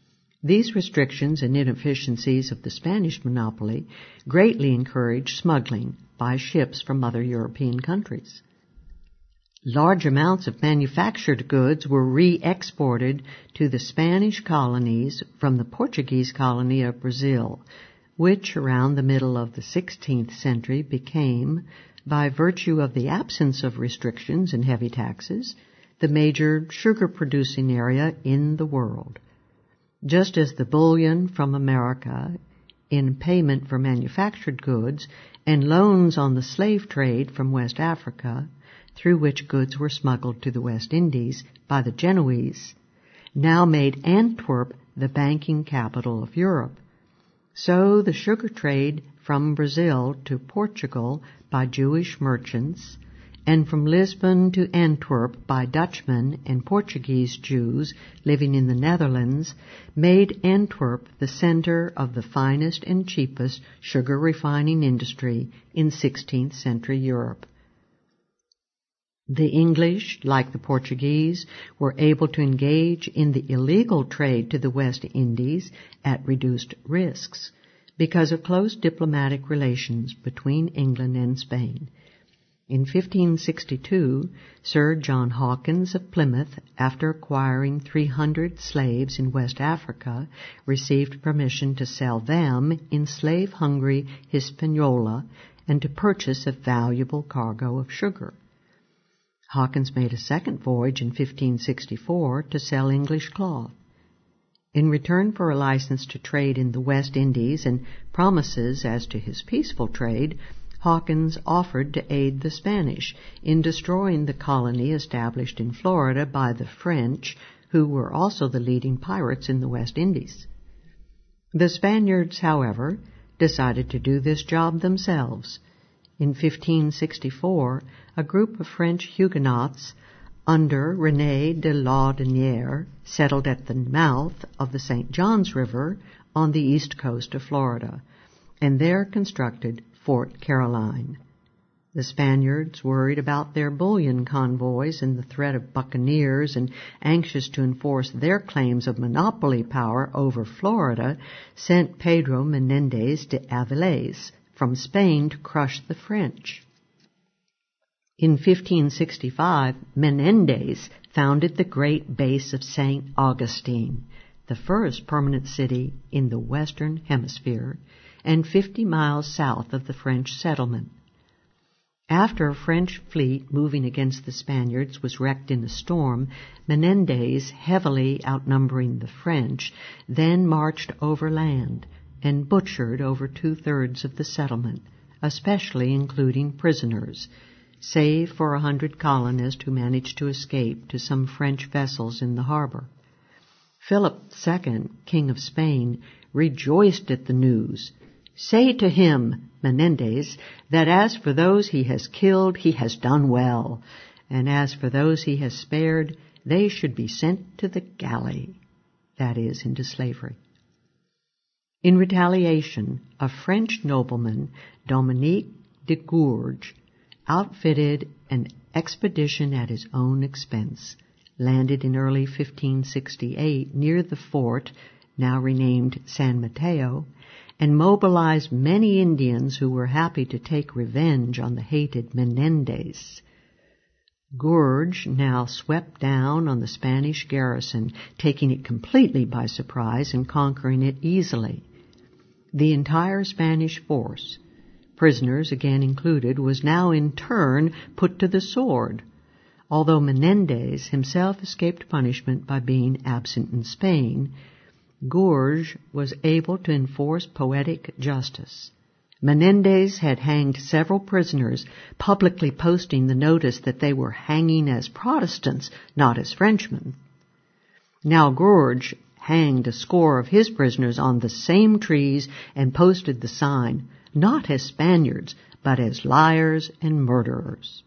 These restrictions and inefficiencies of the Spanish monopoly greatly encouraged smuggling by ships from other European countries. Large amounts of manufactured goods were re-exported to the Spanish colonies from the Portuguese colony of Brazil, which around the middle of the 16th century became, by virtue of the absence of restrictions and heavy taxes, the major sugar-producing area in the world. Just as the bullion from America in payment for manufactured goods and loans on the slave trade from West Africa, through which goods were smuggled to the West Indies by the Genoese, now made Antwerp the banking capital of Europe. So the sugar trade from Brazil to Portugal by Jewish merchants, and from Lisbon to Antwerp by Dutchmen and Portuguese Jews living in the Netherlands, made Antwerp the center of the finest and cheapest sugar refining industry in 16th century Europe. The English, like the Portuguese, were able to engage in the illegal trade to the West Indies at reduced risks because of close diplomatic relations between England and Spain. In 1562, Sir John Hawkins of Plymouth, after acquiring 300 slaves in West Africa, received permission to sell them in slave-hungry Hispaniola and to purchase a valuable cargo of sugar. Hawkins made a second voyage in 1564 to sell English cloth. In return for a license to trade in the West Indies and promises as to his peaceful trade, Hawkins offered to aid the Spanish in destroying the colony established in Florida by the French, who were also the leading pirates in the West Indies. The Spaniards, however, decided to do this job themselves. In 1564, a group of French Huguenots under René de Laudonnière settled at the mouth of the St. Johns River on the east coast of Florida, and there constructed Fort Caroline. The Spaniards, worried about their bullion convoys and the threat of buccaneers and anxious to enforce their claims of monopoly power over Florida, sent Pedro Menendez de Avilés from Spain to crush the French. In 1565, Menendez founded the great base of St. Augustine, the first permanent city in the Western Hemisphere, and 50 miles south of the French settlement. After a French fleet moving against the Spaniards was wrecked in a storm, Menendez, heavily outnumbering the French, then marched overland and butchered over 2/3 of the settlement, especially including prisoners, save for 100 colonists who managed to escape to some French vessels in the harbor. Philip II, King of Spain, rejoiced at the news. "Say to him, Menendez, that as for those he has killed, he has done well, and as for those he has spared, they should be sent to the galley," that is, into slavery. In retaliation, a French nobleman, Dominique de Gourges, outfitted an expedition at his own expense, landed in early 1568 near the fort, now renamed San Mateo, and mobilized many Indians who were happy to take revenge on the hated Menendez. Gourges now swept down on the Spanish garrison, taking it completely by surprise and conquering it easily. The entire Spanish force, prisoners again included, was now in turn put to the sword, although Menendez himself escaped punishment by being absent in Spain. Gourges was able to enforce poetic justice. Menendez had hanged several prisoners, publicly posting the notice that they were hanging as Protestants, not as Frenchmen. Now Gourges hanged a score of his prisoners on the same trees and posted the sign, not as Spaniards, but as liars and murderers.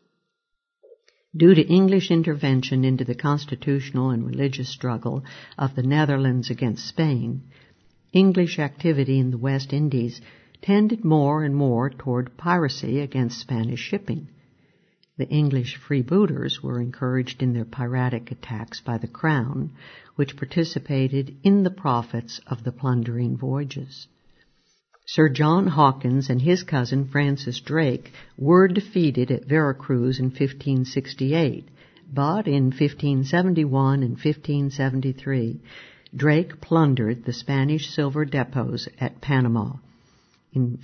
Due to English intervention into the constitutional and religious struggle of the Netherlands against Spain, English activity in the West Indies tended more and more toward piracy against Spanish shipping. The English freebooters were encouraged in their piratic attacks by the Crown, which participated in the profits of the plundering voyages. Sir John Hawkins and his cousin Francis Drake were defeated at Vera Cruz in 1568, but in 1571 and 1573, Drake plundered the Spanish silver depots at Panama. In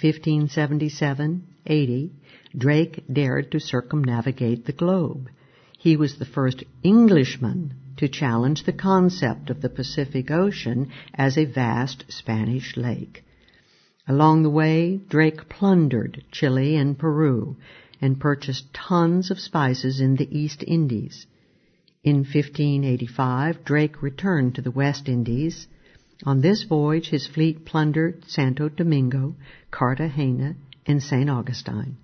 1577-80, Drake dared to circumnavigate the globe. He was the first Englishman to challenge the concept of the Pacific Ocean as a vast Spanish lake. Along the way, Drake plundered Chile and Peru and purchased tons of spices in the East Indies. In 1585, Drake returned to the West Indies. On this voyage, his fleet plundered Santo Domingo, Cartagena, and St. Augustine.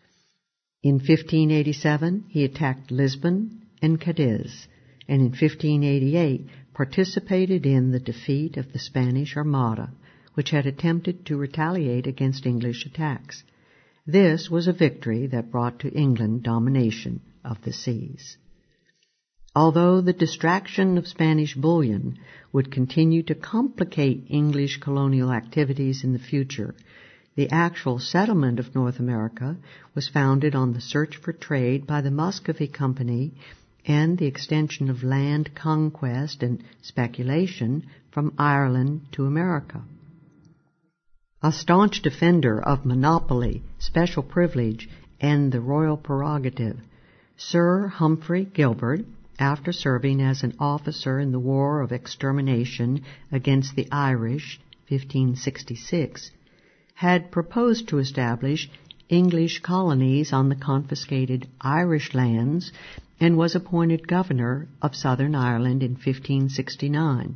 In 1587, he attacked Lisbon and Cadiz, and in 1588 participated in the defeat of the Spanish Armada, which had attempted to retaliate against English attacks. This was a victory that brought to England domination of the seas. Although the distraction of Spanish bullion would continue to complicate English colonial activities in the future, the actual settlement of North America was founded on the search for trade by the Muscovy Company and the extension of land conquest and speculation from Ireland to America. A staunch defender of monopoly, special privilege, and the royal prerogative, Sir Humphrey Gilbert, after serving as an officer in the War of Extermination against the Irish, 1566, had proposed to establish English colonies on the confiscated Irish lands and was appointed governor of Southern Ireland in 1569.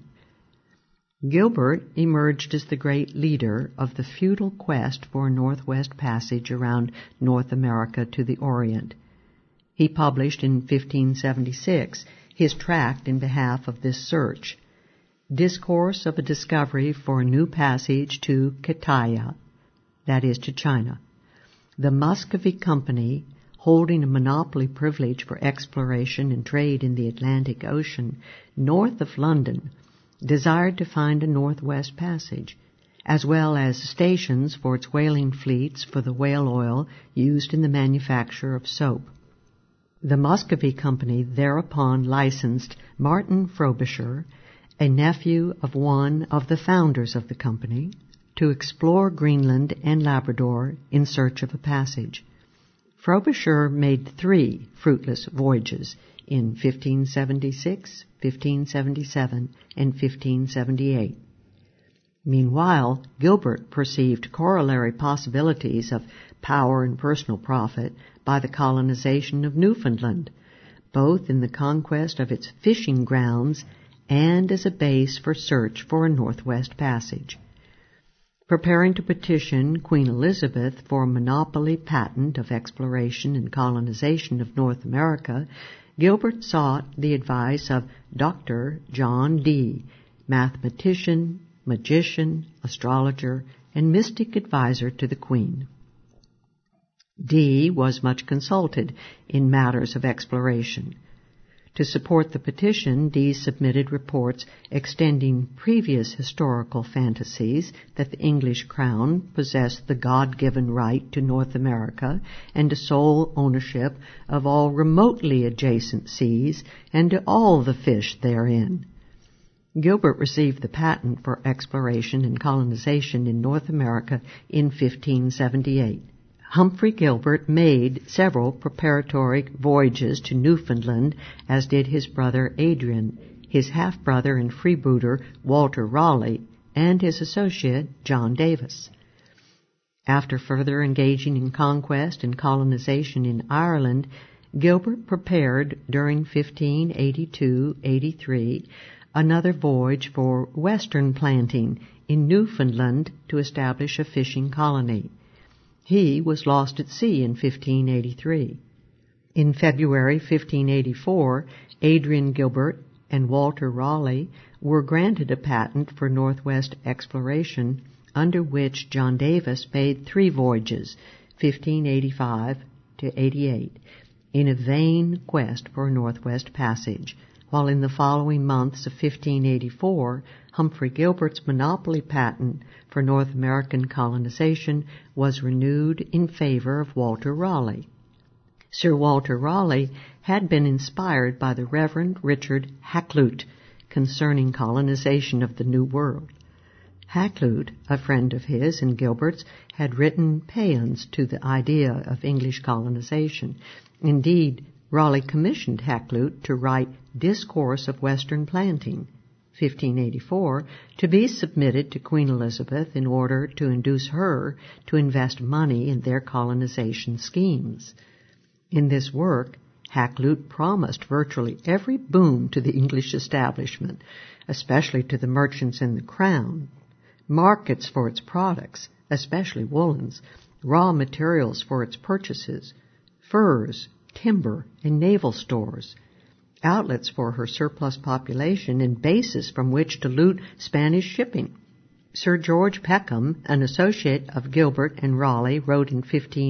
Gilbert emerged as the great leader of the futile quest for a northwest passage around North America to the Orient. He published in 1576 his tract in behalf of this search, Discourse of a Discovery for a New Passage to Cataia, that is, to China. The Muscovy Company, holding a monopoly privilege for exploration and trade in the Atlantic Ocean north of London, desired to find a northwest passage, as well as stations for its whaling fleets for the whale oil used in the manufacture of soap. The Muscovy Company thereupon licensed Martin Frobisher, a nephew of one of the founders of the company, to explore Greenland and Labrador in search of a passage. Frobisher made 3 fruitless voyages in 1576, 1577, and 1578. Meanwhile, Gilbert perceived corollary possibilities of power and personal profit by the colonization of Newfoundland, both in the conquest of its fishing grounds and as a base for search for a northwest passage. Preparing to petition Queen Elizabeth for a monopoly patent of exploration and colonization of North America, Gilbert sought the advice of Dr. John Dee, mathematician, magician, astrologer, and mystic advisor to the Queen. Dee was much consulted in matters of exploration. To support the petition, Dee submitted reports extending previous historical fantasies that the English crown possessed the God-given right to North America and to sole ownership of all remotely adjacent seas and to all the fish therein. Gilbert received the patent for exploration and colonization in North America in 1578. Humphrey Gilbert made several preparatory voyages to Newfoundland, as did his brother Adrian, his half-brother and freebooter Walter Raleigh, and his associate John Davis. After further engaging in conquest and colonization in Ireland, Gilbert prepared during 1582-83 another voyage for western planting in Newfoundland to establish a fishing colony. He was lost at sea in 1583. In February 1584, Adrian Gilbert and Walter Raleigh were granted a patent for northwest exploration, under which John Davis made 3 voyages, 1585 to 88, in a vain quest for a northwest passage, while in the following months of 1584, Humphrey Gilbert's monopoly patent for North American colonization was renewed in favor of Walter Raleigh. Sir Walter Raleigh had been inspired by the Reverend Richard Hakluyt concerning colonization of the New World. Hakluyt, a friend of his and Gilbert's, had written paeans to the idea of English colonization. Indeed, Raleigh commissioned Hakluyt to write Discourse of Western Planting, 1584, to be submitted to Queen Elizabeth in order to induce her to invest money in their colonization schemes. In this work, Hakluyt promised virtually every boon to the English establishment, especially to the merchants in the Crown, markets for its products, especially woolens, raw materials for its purchases, furs, timber, and naval stores, outlets for her surplus population, and bases from which to loot Spanish shipping. Sir George Peckham, an associate of Gilbert and Raleigh, wrote in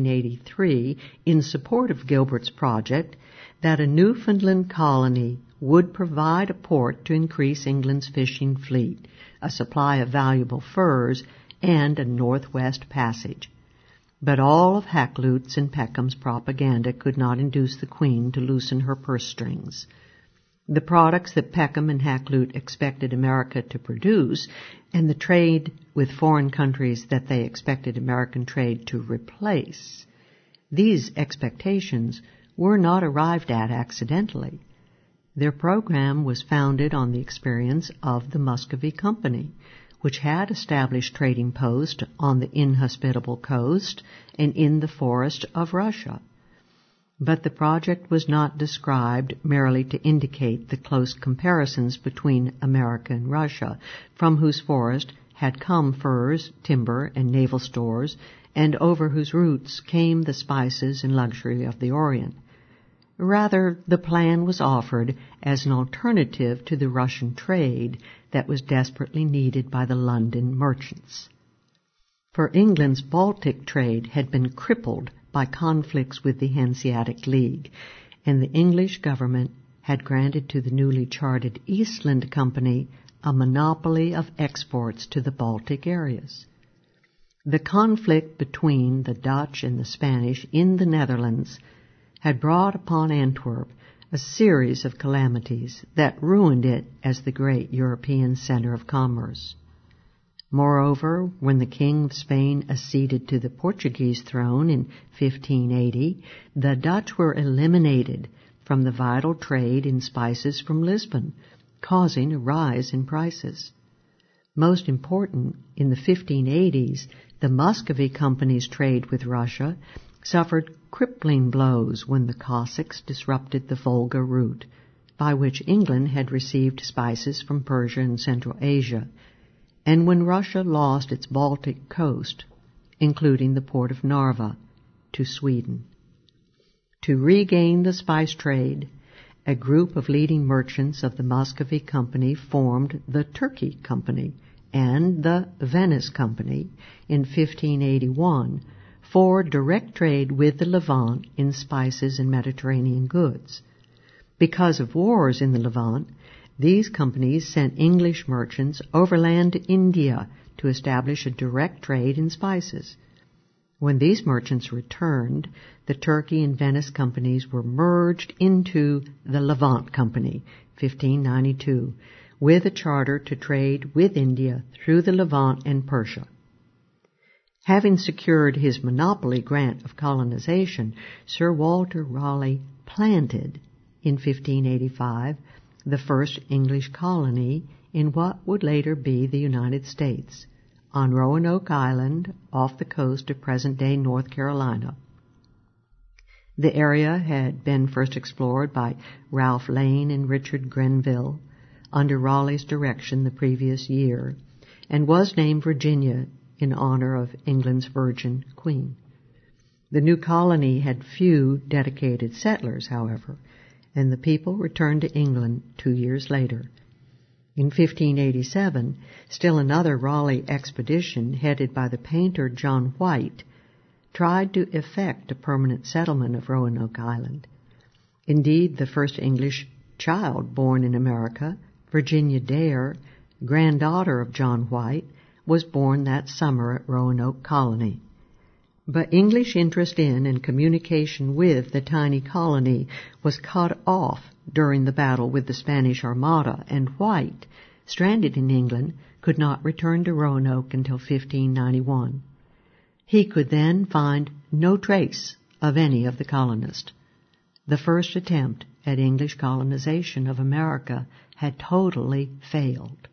1583 in support of Gilbert's project that a Newfoundland colony would provide a port to increase England's fishing fleet, a supply of valuable furs, and a northwest passage. But all of Hakluyt's and Peckham's propaganda could not induce the Queen to loosen her purse strings. The products that Peckham and Hakluyt expected America to produce, and the trade with foreign countries that they expected American trade to replace, these expectations were not arrived at accidentally. Their program was founded on the experience of the Muscovy Company, which had established trading posts on the inhospitable coast and in the forest of Russia. But the project was not described merely to indicate the close comparisons between America and Russia, from whose forest had come furs, timber, and naval stores, and over whose roots came the spices and luxury of the Orient. Rather, the plan was offered as an alternative to the Russian trade that was desperately needed by the London merchants. For England's Baltic trade had been crippled by conflicts with the Hanseatic League, and the English government had granted to the newly chartered Eastland Company a monopoly of exports to the Baltic areas. The conflict between the Dutch and the Spanish in the Netherlands had brought upon Antwerp a series of calamities that ruined it as the great European center of commerce. Moreover, when the King of Spain acceded to the Portuguese throne in 1580, the Dutch were eliminated from the vital trade in spices from Lisbon, causing a rise in prices. Most important, in the 1580s, the Muscovy Company's trade with Russia suffered crippling blows when the Cossacks disrupted the Volga route, by which England had received spices from Persia and Central Asia, and when Russia lost its Baltic coast, including the port of Narva, to Sweden. To regain the spice trade, a group of leading merchants of the Muscovy Company formed the Turkey Company and the Venice Company in 1581 for direct trade with the Levant in spices and Mediterranean goods. Because of wars in the Levant, these companies sent English merchants overland to India to establish a direct trade in spices. When these merchants returned, the Turkey and Venice companies were merged into the Levant Company, 1592, with a charter to trade with India through the Levant and Persia. Having secured his monopoly grant of colonization, Sir Walter Raleigh planted, in 1585, the first English colony in what would later be the United States, on Roanoke Island off the coast of present-day North Carolina. The area had been first explored by Ralph Lane and Richard Grenville under Raleigh's direction the previous year, and was named Virginia in honor of England's Virgin Queen. The new colony had few dedicated settlers, however, and the people returned to England 2 years later. In 1587, still another Raleigh expedition headed by the painter John White tried to effect a permanent settlement of Roanoke Island. Indeed, the first English child born in America, Virginia Dare, granddaughter of John White, was born that summer at Roanoke Colony. But English interest in and communication with the tiny colony was cut off during the battle with the Spanish Armada, and White, stranded in England, could not return to Roanoke until 1591. He could then find no trace of any of the colonists. The first attempt at English colonization of America had totally failed.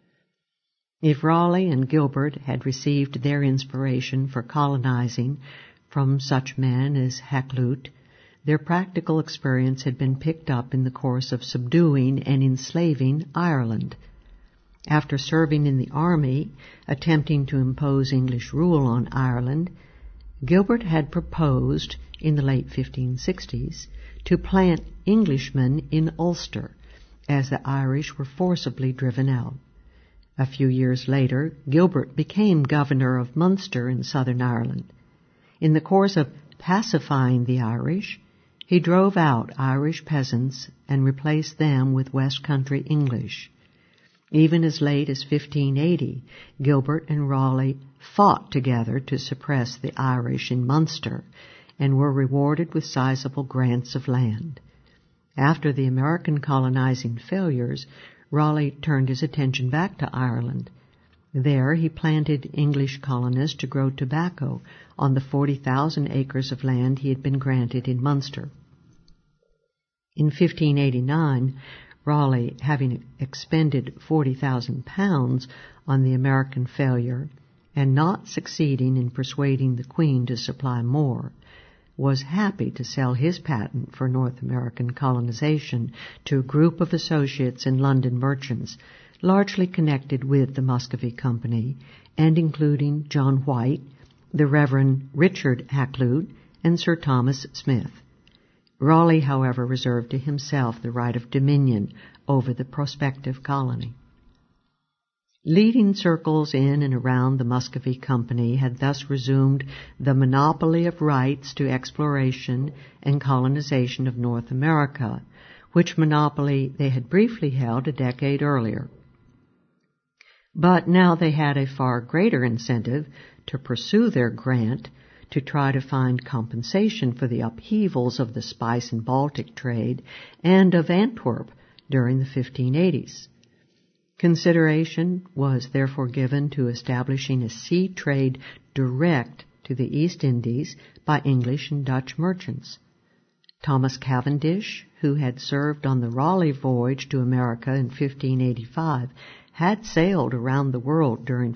If Raleigh and Gilbert had received their inspiration for colonizing from such men as Hakluyt, their practical experience had been picked up in the course of subduing and enslaving Ireland. After serving in the army, attempting to impose English rule on Ireland, Gilbert had proposed, in the late 1560s, to plant Englishmen in Ulster, as the Irish were forcibly driven out. A few years later, Gilbert became governor of Munster in southern Ireland. In the course of pacifying the Irish, he drove out Irish peasants and replaced them with West Country English. Even as late as 1580, Gilbert and Raleigh fought together to suppress the Irish in Munster and were rewarded with sizable grants of land. After the American colonizing failures, Raleigh turned his attention back to Ireland. There he planted English colonists to grow tobacco on the 40,000 acres of land he had been granted in Munster. In 1589, Raleigh, having expended £40,000 on the American failure and not succeeding in persuading the Queen to supply more, was happy to sell his patent for North American colonization to a group of associates and London merchants, largely connected with the Muscovy Company, and including John White, the Reverend Richard Hakluyt, and Sir Thomas Smith. Raleigh, however, reserved to himself the right of dominion over the prospective colony. Leading circles in and around the Muscovy Company had thus resumed the monopoly of rights to exploration and colonization of North America, which monopoly they had briefly held a decade earlier. But now they had a far greater incentive to pursue their grant, to try to find compensation for the upheavals of the spice and Baltic trade and of Antwerp during the 1580s. Consideration was therefore given to establishing a sea trade direct to the East Indies by English and Dutch merchants. Thomas Cavendish, who had served on the Raleigh voyage to America in 1585, had sailed around the world during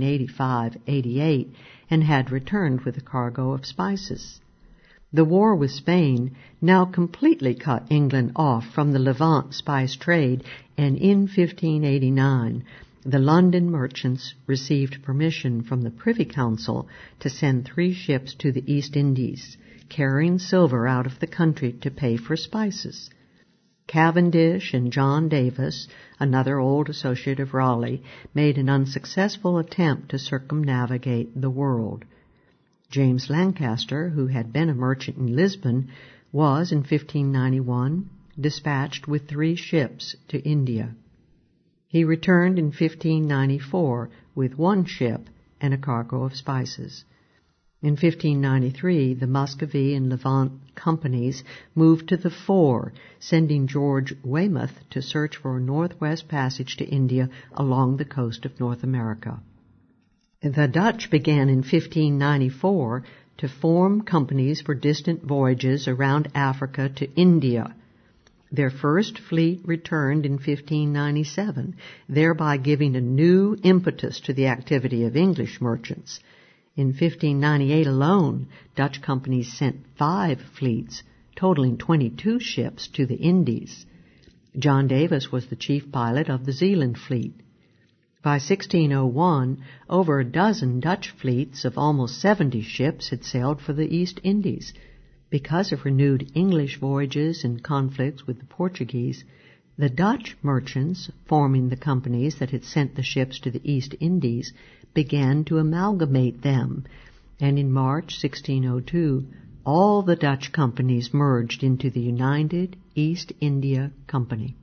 1585-88 and had returned with a cargo of spices. The war with Spain now completely cut England off from the Levant spice trade, and in 1589 the London merchants received permission from the Privy Council to send 3 ships to the East Indies, carrying silver out of the country to pay for spices. Cavendish and John Davis, another old associate of Raleigh, made an unsuccessful attempt to circumnavigate the world. James Lancaster, who had been a merchant in Lisbon, was in 1591 dispatched with 3 ships to India. He returned in 1594 with 1 ship and a cargo of spices. In 1593, the Muscovy and Levant companies moved to the fore, sending George Weymouth to search for a northwest passage to India along the coast of North America. The Dutch began in 1594 to form companies for distant voyages around Africa to India. Their first fleet returned in 1597, thereby giving a new impetus to the activity of English merchants. In 1598 alone, Dutch companies sent 5 fleets, totaling 22 ships, to the Indies. John Davis was the chief pilot of the Zealand fleet. By 1601, over a dozen Dutch fleets of almost 70 ships had sailed for the East Indies. Because of renewed English voyages and conflicts with the Portuguese, the Dutch merchants, forming the companies that had sent the ships to the East Indies, began to amalgamate them, and in March 1602, all the Dutch companies merged into the United East India Company.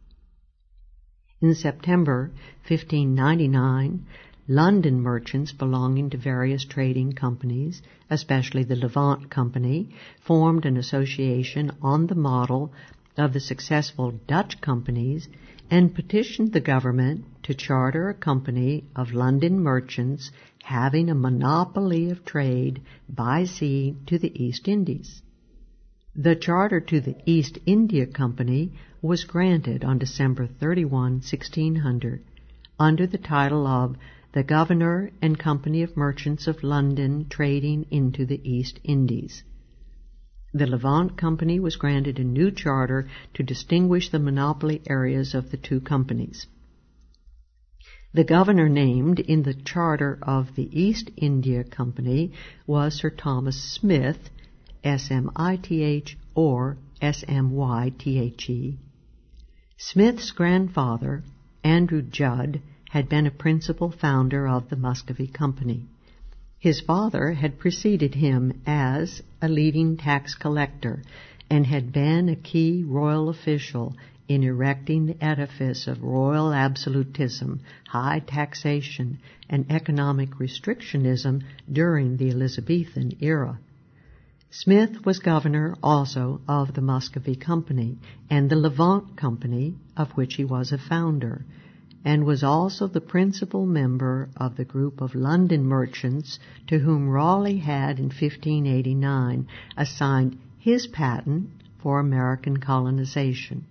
In September 1599, London merchants belonging to various trading companies, especially the Levant Company, formed an association on the model of the successful Dutch companies and petitioned the government to charter a company of London merchants having a monopoly of trade by sea to the East Indies. The charter to the East India Company was granted on December 31, 1600, under the title of the Governor and Company of Merchants of London Trading into the East Indies. The Levant Company was granted a new charter to distinguish the monopoly areas of the two companies. The governor named in the charter of the East India Company was Sir Thomas Smith, S-M-I-T-H or S-M-Y-T-H-E. Smith's grandfather, Andrew Judd, had been a principal founder of the Muscovy Company. His father had preceded him as a leading tax collector and had been a key royal official in erecting the edifice of royal absolutism, high taxation, and economic restrictionism during the Elizabethan era. Smith was governor also of the Muscovy Company and the Levant Company, of which he was a founder, and was also the principal member of the group of London merchants to whom Raleigh had in 1589 assigned his patent for American colonization.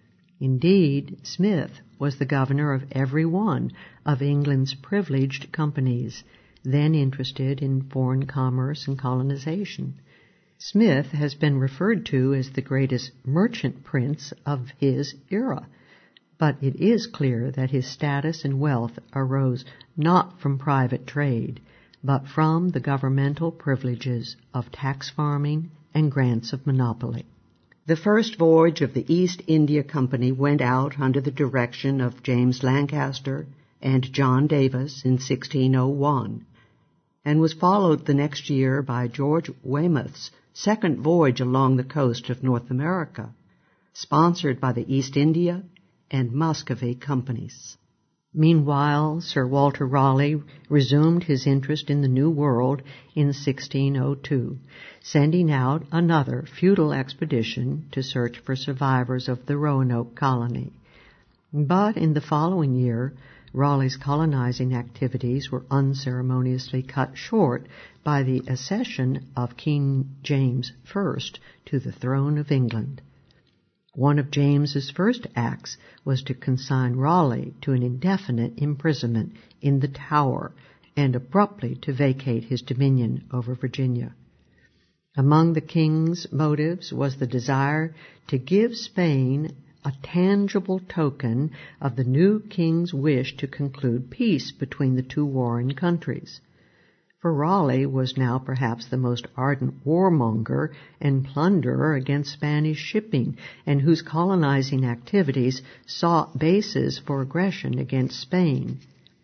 Indeed, Smith was the governor of every one of England's privileged companies, then interested in foreign commerce and colonization. Smith has been referred to as the greatest merchant prince of his era, but it is clear that his status and wealth arose not from private trade, but from the governmental privileges of tax farming and grants of monopoly. The first voyage of the East India Company went out under the direction of James Lancaster and John Davis in 1601, and was followed the next year by George Weymouth's second voyage along the coast of North America, sponsored by the East India and Muscovy companies. Meanwhile, Sir Walter Raleigh resumed his interest in the New World in 1602, sending out another futile expedition to search for survivors of the Roanoke colony. But in the following year, Raleigh's colonizing activities were unceremoniously cut short by the accession of King James I to the throne of England. One of James's first acts was to consign Raleigh to an indefinite imprisonment in the Tower and abruptly to vacate his dominion over Virginia. Among the king's motives was the desire to give Spain a tangible token of the new king's wish to conclude peace between the two warring countries. For Raleigh was now perhaps the most ardent warmonger and plunderer against Spanish shipping, and whose colonizing activities sought bases for aggression against Spain.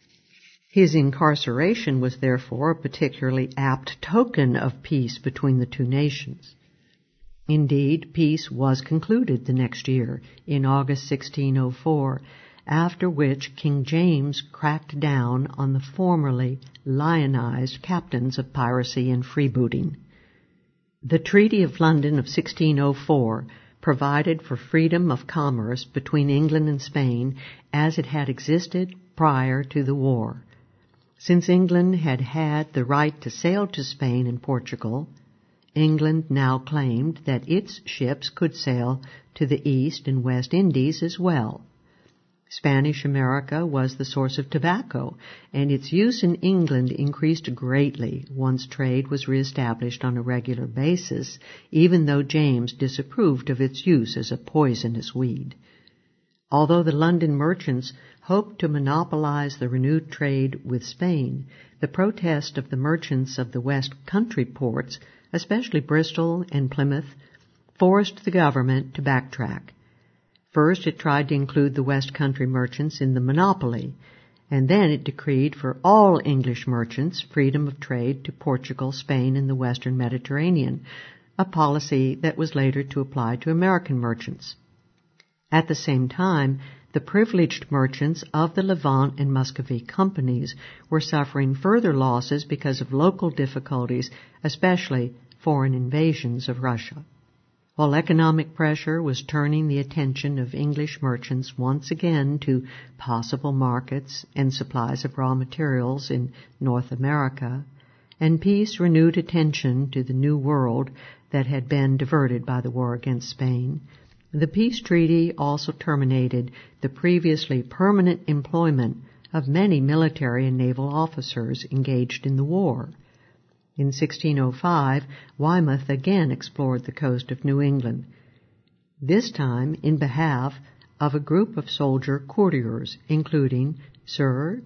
His incarceration was therefore a particularly apt token of peace between the two nations. Indeed, peace was concluded the next year, in August 1604, after which King James cracked down on the formerly lionized captains of piracy and freebooting. The Treaty of London of 1604 provided for freedom of commerce between England and Spain as it had existed prior to the war. Since England had had the right to sail to Spain and Portugal, England now claimed that its ships could sail to the East and West Indies as well. Spanish America was the source of tobacco, and its use in England increased greatly once trade was reestablished on a regular basis, even though James disapproved of its use as a poisonous weed. Although the London merchants hoped to monopolize the renewed trade with Spain, the protest of the merchants of the West Country ports, especially Bristol and Plymouth, forced the government to backtrack. First, it tried to include the West Country merchants in the monopoly, and then it decreed for all English merchants freedom of trade to Portugal, Spain, and the Western Mediterranean, a policy that was later to apply to American merchants. At the same time, the privileged merchants of the Levant and Muscovy companies were suffering further losses because of local difficulties, especially foreign invasions of Russia. While economic pressure was turning the attention of English merchants once again to possible markets and supplies of raw materials in North America, and peace renewed attention to the New World that had been diverted by the war against Spain, the peace treaty also terminated the previously permanent employment of many military and naval officers engaged in the war. In 1605, Weymouth again explored the coast of New England, this time in behalf of a group of soldier courtiers, including Sir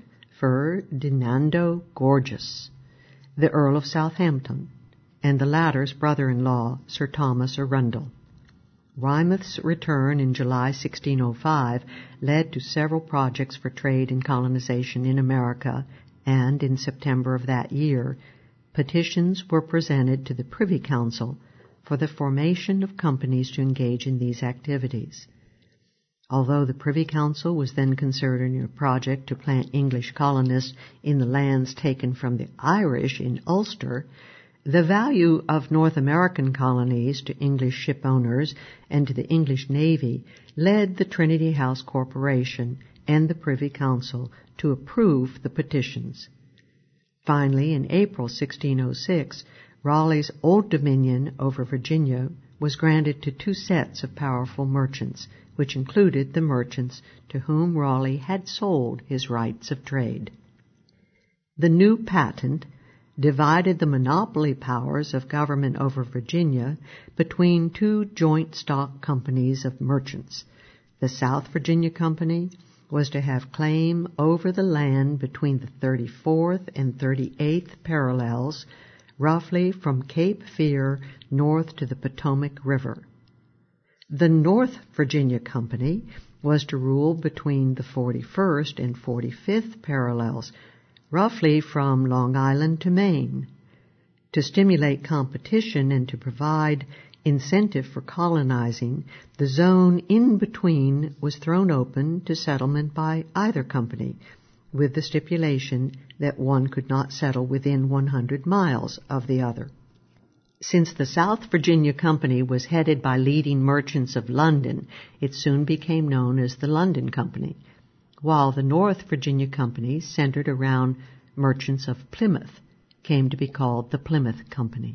Ferdinando Gorges, the Earl of Southampton, and the latter's brother-in-law, Sir Thomas Arundel. Weymouth's return in July 1605 led to several projects for trade and colonization in America, and in September of that year, petitions were presented to the Privy Council for the formation of companies to engage in these activities. Although the Privy Council was then considering a project to plant English colonists in the lands taken from the Irish in Ulster, the value of North American colonies to English ship owners and to the English Navy led the Trinity House Corporation and the Privy Council to approve the petitions. Finally, in April 1606, Raleigh's Old Dominion over Virginia was granted to two sets of powerful merchants, which included the merchants to whom Raleigh had sold his rights of trade. The new patent divided the monopoly powers of government over Virginia between two joint stock companies of merchants. The South Virginia Company was to have claim over the land between the 34th and 38th parallels, roughly from Cape Fear north to the Potomac River. The North Virginia Company was to rule between the 41st and 45th parallels, roughly from Long Island to Maine. To stimulate competition and to provide incentive for colonizing, the zone in between was thrown open to settlement by either company, with the stipulation that one could not settle within 100 miles of the other. Since the South Virginia Company was headed by leading merchants of London, it soon became known as the London Company, while the North Virginia Company, centered around merchants of Plymouth, came to be called the Plymouth Company.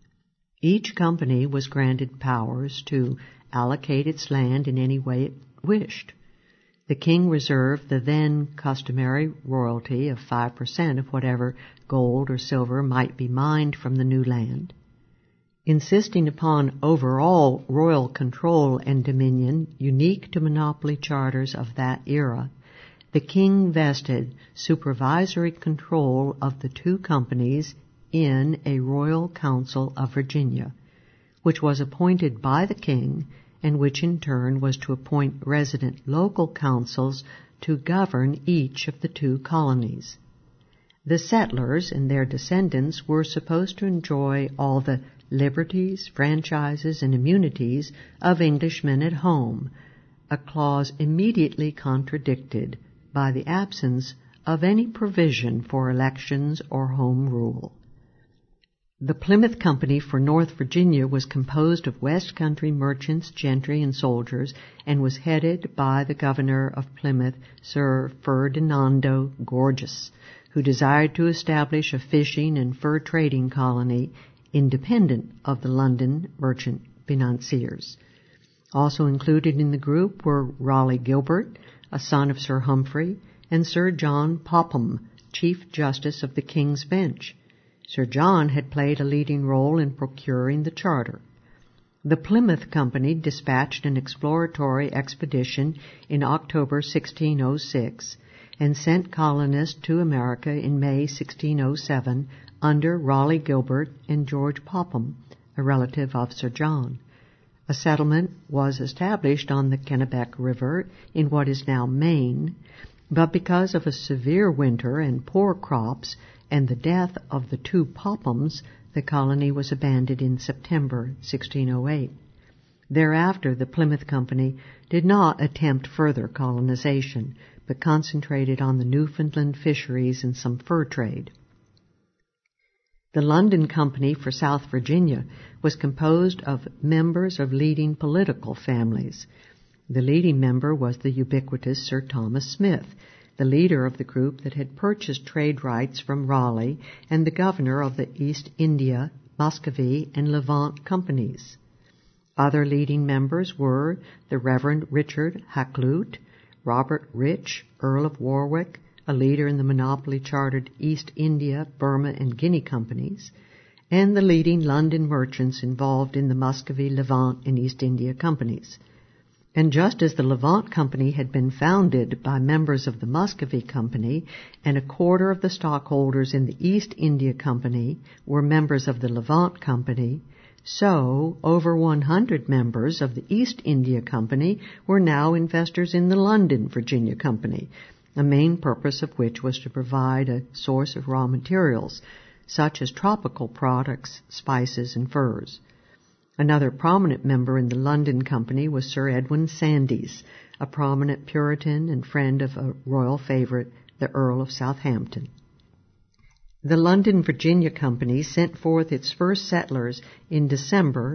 Each company was granted powers to allocate its land in any way it wished. The king reserved the then customary royalty of 5% of whatever gold or silver might be mined from the new land. Insisting upon overall royal control and dominion unique to monopoly charters of that era, the king vested supervisory control of the two companies in a Royal Council of Virginia, which was appointed by the king and which in turn was to appoint resident local councils to govern each of the two colonies. The settlers and their descendants were supposed to enjoy all the liberties, franchises, and immunities of Englishmen at home, a clause immediately contradicted by the absence of any provision for elections or home rule. The Plymouth Company for North Virginia was composed of West Country merchants, gentry, and soldiers, and was headed by the governor of Plymouth, Sir Ferdinando Gorges, who desired to establish a fishing and fur trading colony independent of the London merchant financiers. Also included in the group were Raleigh Gilbert, a son of Sir Humphrey, and Sir John Popham, Chief Justice of the King's Bench. Sir John had played a leading role in procuring the charter. The Plymouth Company dispatched an exploratory expedition in October 1606 and sent colonists to America in May 1607 under Raleigh Gilbert and George Popham, a relative of Sir John. A settlement was established on the Kennebec River in what is now Maine, but because of a severe winter and poor crops and the death of the two Pophams, The colony was abandoned in September 1608. Thereafter, the Plymouth Company did not attempt further colonization, but concentrated on the Newfoundland fisheries and some fur trade. The London Company for South Virginia was composed of members of leading political families. The leading member was the ubiquitous Sir Thomas Smith, the leader of the group that had purchased trade rights from Raleigh and the governor of the East India, Muscovy, and Levant companies. Other leading members were the Reverend Richard Hakluyt, Robert Rich, Earl of Warwick, a leader in the monopoly-chartered East India, Burma, and Guinea companies, and the leading London merchants involved in the Muscovy, Levant, and East India companies. And just as the Levant Company had been founded by members of the Muscovy Company, and a quarter of the stockholders in the East India Company were members of the Levant Company, so over 100 members of the East India Company were now investors in the London Virginia Company, a main purpose of which was to provide a source of raw materials, such as tropical products, spices, and furs. Another prominent member in the London Company was Sir Edwin Sandys, a prominent Puritan and friend of a royal favorite, the Earl of Southampton. The London Virginia Company sent forth its first settlers in December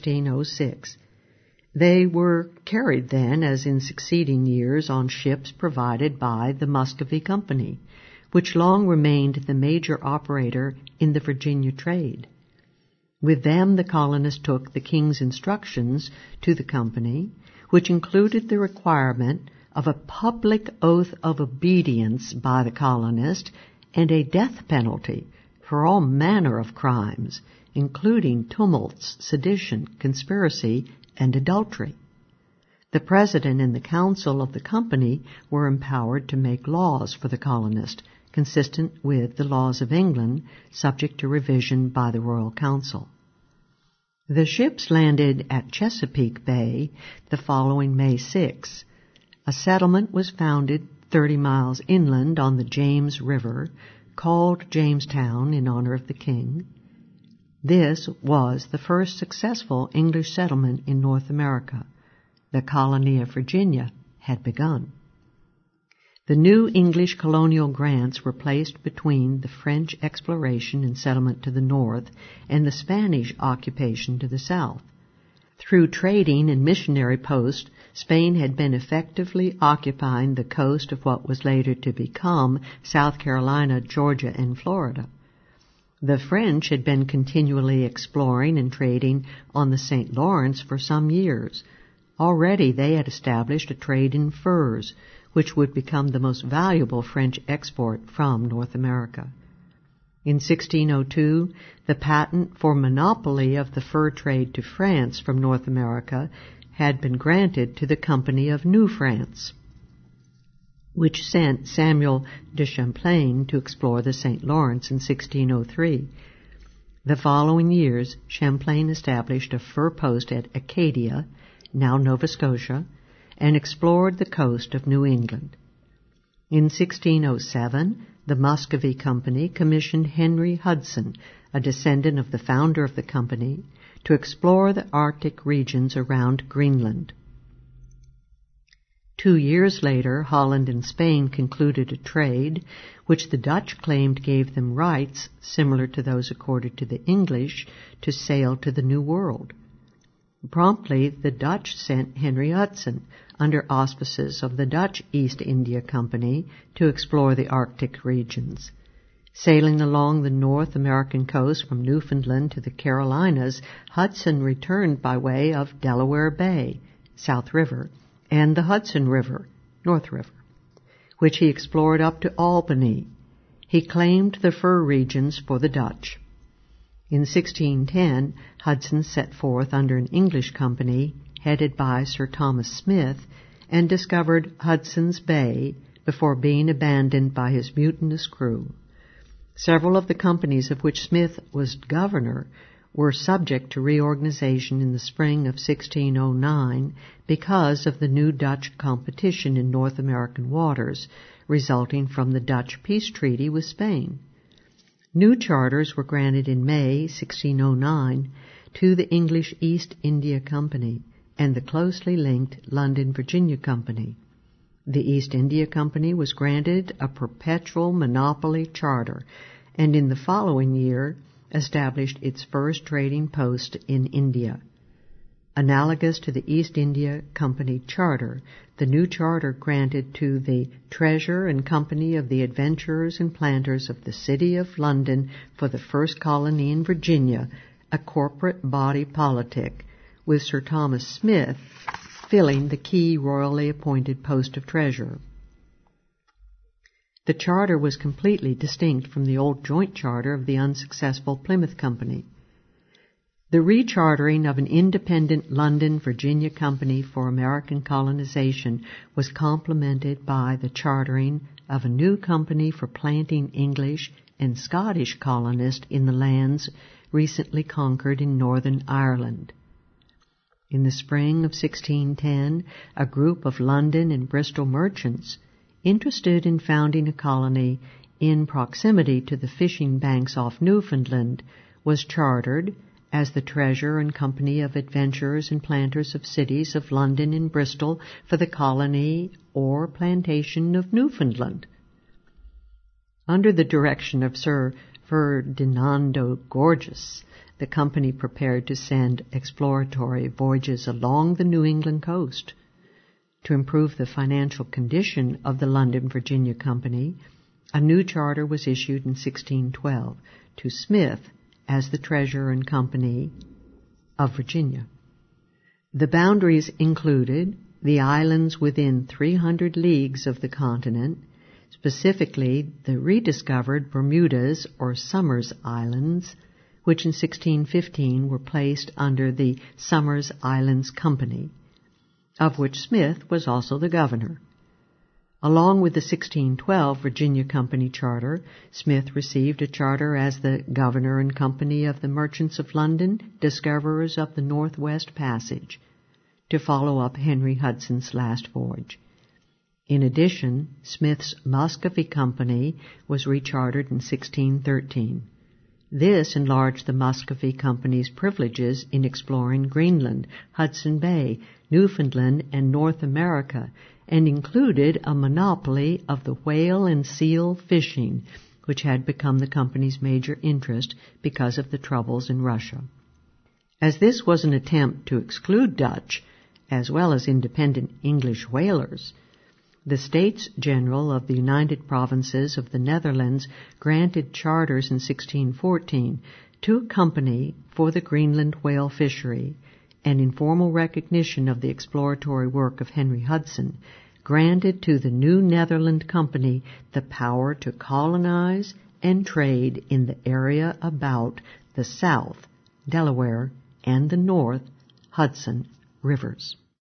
1606. They were carried then, as in succeeding years, on ships provided by the Muscovy Company, which long remained the major operator in the Virginia trade. With them the colonists took the king's instructions to the company, which included the requirement of a public oath of obedience by the colonist and a death penalty for all manner of crimes, including tumults, sedition, conspiracy, and adultery. The president and the council of the company were empowered to make laws for the colonist, consistent with the laws of England, subject to revision by the Royal Council. The ships landed at Chesapeake Bay the following May 6. A settlement was founded 30 miles inland on the James River, called Jamestown in honor of the king. This was the first successful English settlement in North America. The colony of Virginia had begun. The new English colonial grants were placed between the French exploration and settlement to the north and the Spanish occupation to the south. Through trading and missionary posts, Spain had been effectively occupying the coast of what was later to become South Carolina, Georgia, and Florida. The French had been continually exploring and trading on the St. Lawrence for some years. Already they had established a trade in furs, which would become the most valuable French export from North America. In 1602, the patent for monopoly of the fur trade to France from North America had been granted to the Company of New France, which sent Samuel de Champlain to explore the St. Lawrence in 1603. The following years, Champlain established a fur post at Acadia, now Nova Scotia, and explored the coast of New England. In 1607, the Muscovy Company commissioned Henry Hudson, a descendant of the founder of the company, to explore the Arctic regions around Greenland. 2 years later, Holland and Spain concluded a trade which the Dutch claimed gave them rights similar to those accorded to the English to sail to the New World. Promptly, the Dutch sent Henry Hudson, under auspices of the Dutch East India Company, to explore the Arctic regions. Sailing along the North American coast from Newfoundland to the Carolinas, Hudson returned by way of Delaware Bay, South River, and the Hudson River, North River, which he explored up to Albany. He claimed the fur regions for the Dutch. In 1610, Hudson set forth under an English company headed by Sir Thomas Smith and discovered Hudson's Bay before being abandoned by his mutinous crew. Several of the companies of which Smith was governor were subject to reorganization in the spring of 1609 because of the new Dutch competition in North American waters resulting from the Dutch peace treaty with Spain. New charters were granted in May 1609 to the English East India Company and the closely linked London, Virginia Company. The East India Company was granted a perpetual monopoly charter and in the following year established its first trading post in India. Analogous to the East India Company Charter, the new charter granted to the Treasurer and Company of the Adventurers and Planters of the City of London for the first colony in Virginia a corporate body politic, with Sir Thomas Smith filling the key royally appointed post of Treasurer. The charter was completely distinct from the old joint charter of the unsuccessful Plymouth Company. The rechartering of an independent London, Virginia Company for American colonization was complemented by the chartering of a new company for planting English and Scottish colonists in the lands recently conquered in Northern Ireland. In the spring of 1610, a group of London and Bristol merchants interested in founding a colony in proximity to the fishing banks off Newfoundland was chartered as the Treasurer and Company of Adventurers and Planters of Cities of London and Bristol for the colony or plantation of Newfoundland. Under the direction of Sir Ferdinando Gorges, the company prepared to send exploratory voyages along the New England coast. To improve the financial condition of the London, Virginia Company, a new charter was issued in 1612 to Smith as the Treasurer and Company of Virginia. The boundaries included the islands within 300 leagues of the continent, specifically the rediscovered Bermudas or Somers Islands, which in 1615 were placed under the Somers Islands Company, of which Smith was also the governor. Along with the 1612 Virginia Company Charter, Smith received a charter as the Governor and Company of the Merchants of London, Discoverers of the Northwest Passage, to follow up Henry Hudson's last voyage. In addition, Smith's Muscovy Company was rechartered in 1613. This enlarged the Muscovy Company's privileges in exploring Greenland, Hudson Bay, Newfoundland, and North America, and included a monopoly of the whale and seal fishing, which had become the company's major interest because of the troubles in Russia. As this was an attempt to exclude Dutch, as well as independent English whalers, the States General of the United Provinces of the Netherlands granted charters in 1614 to a company for the Greenland whale fishery, and in formal recognition of the exploratory work of Henry Hudson, granted to the New Netherland Company the power to colonize and trade in the area about the South, Delaware, and the North Hudson rivers.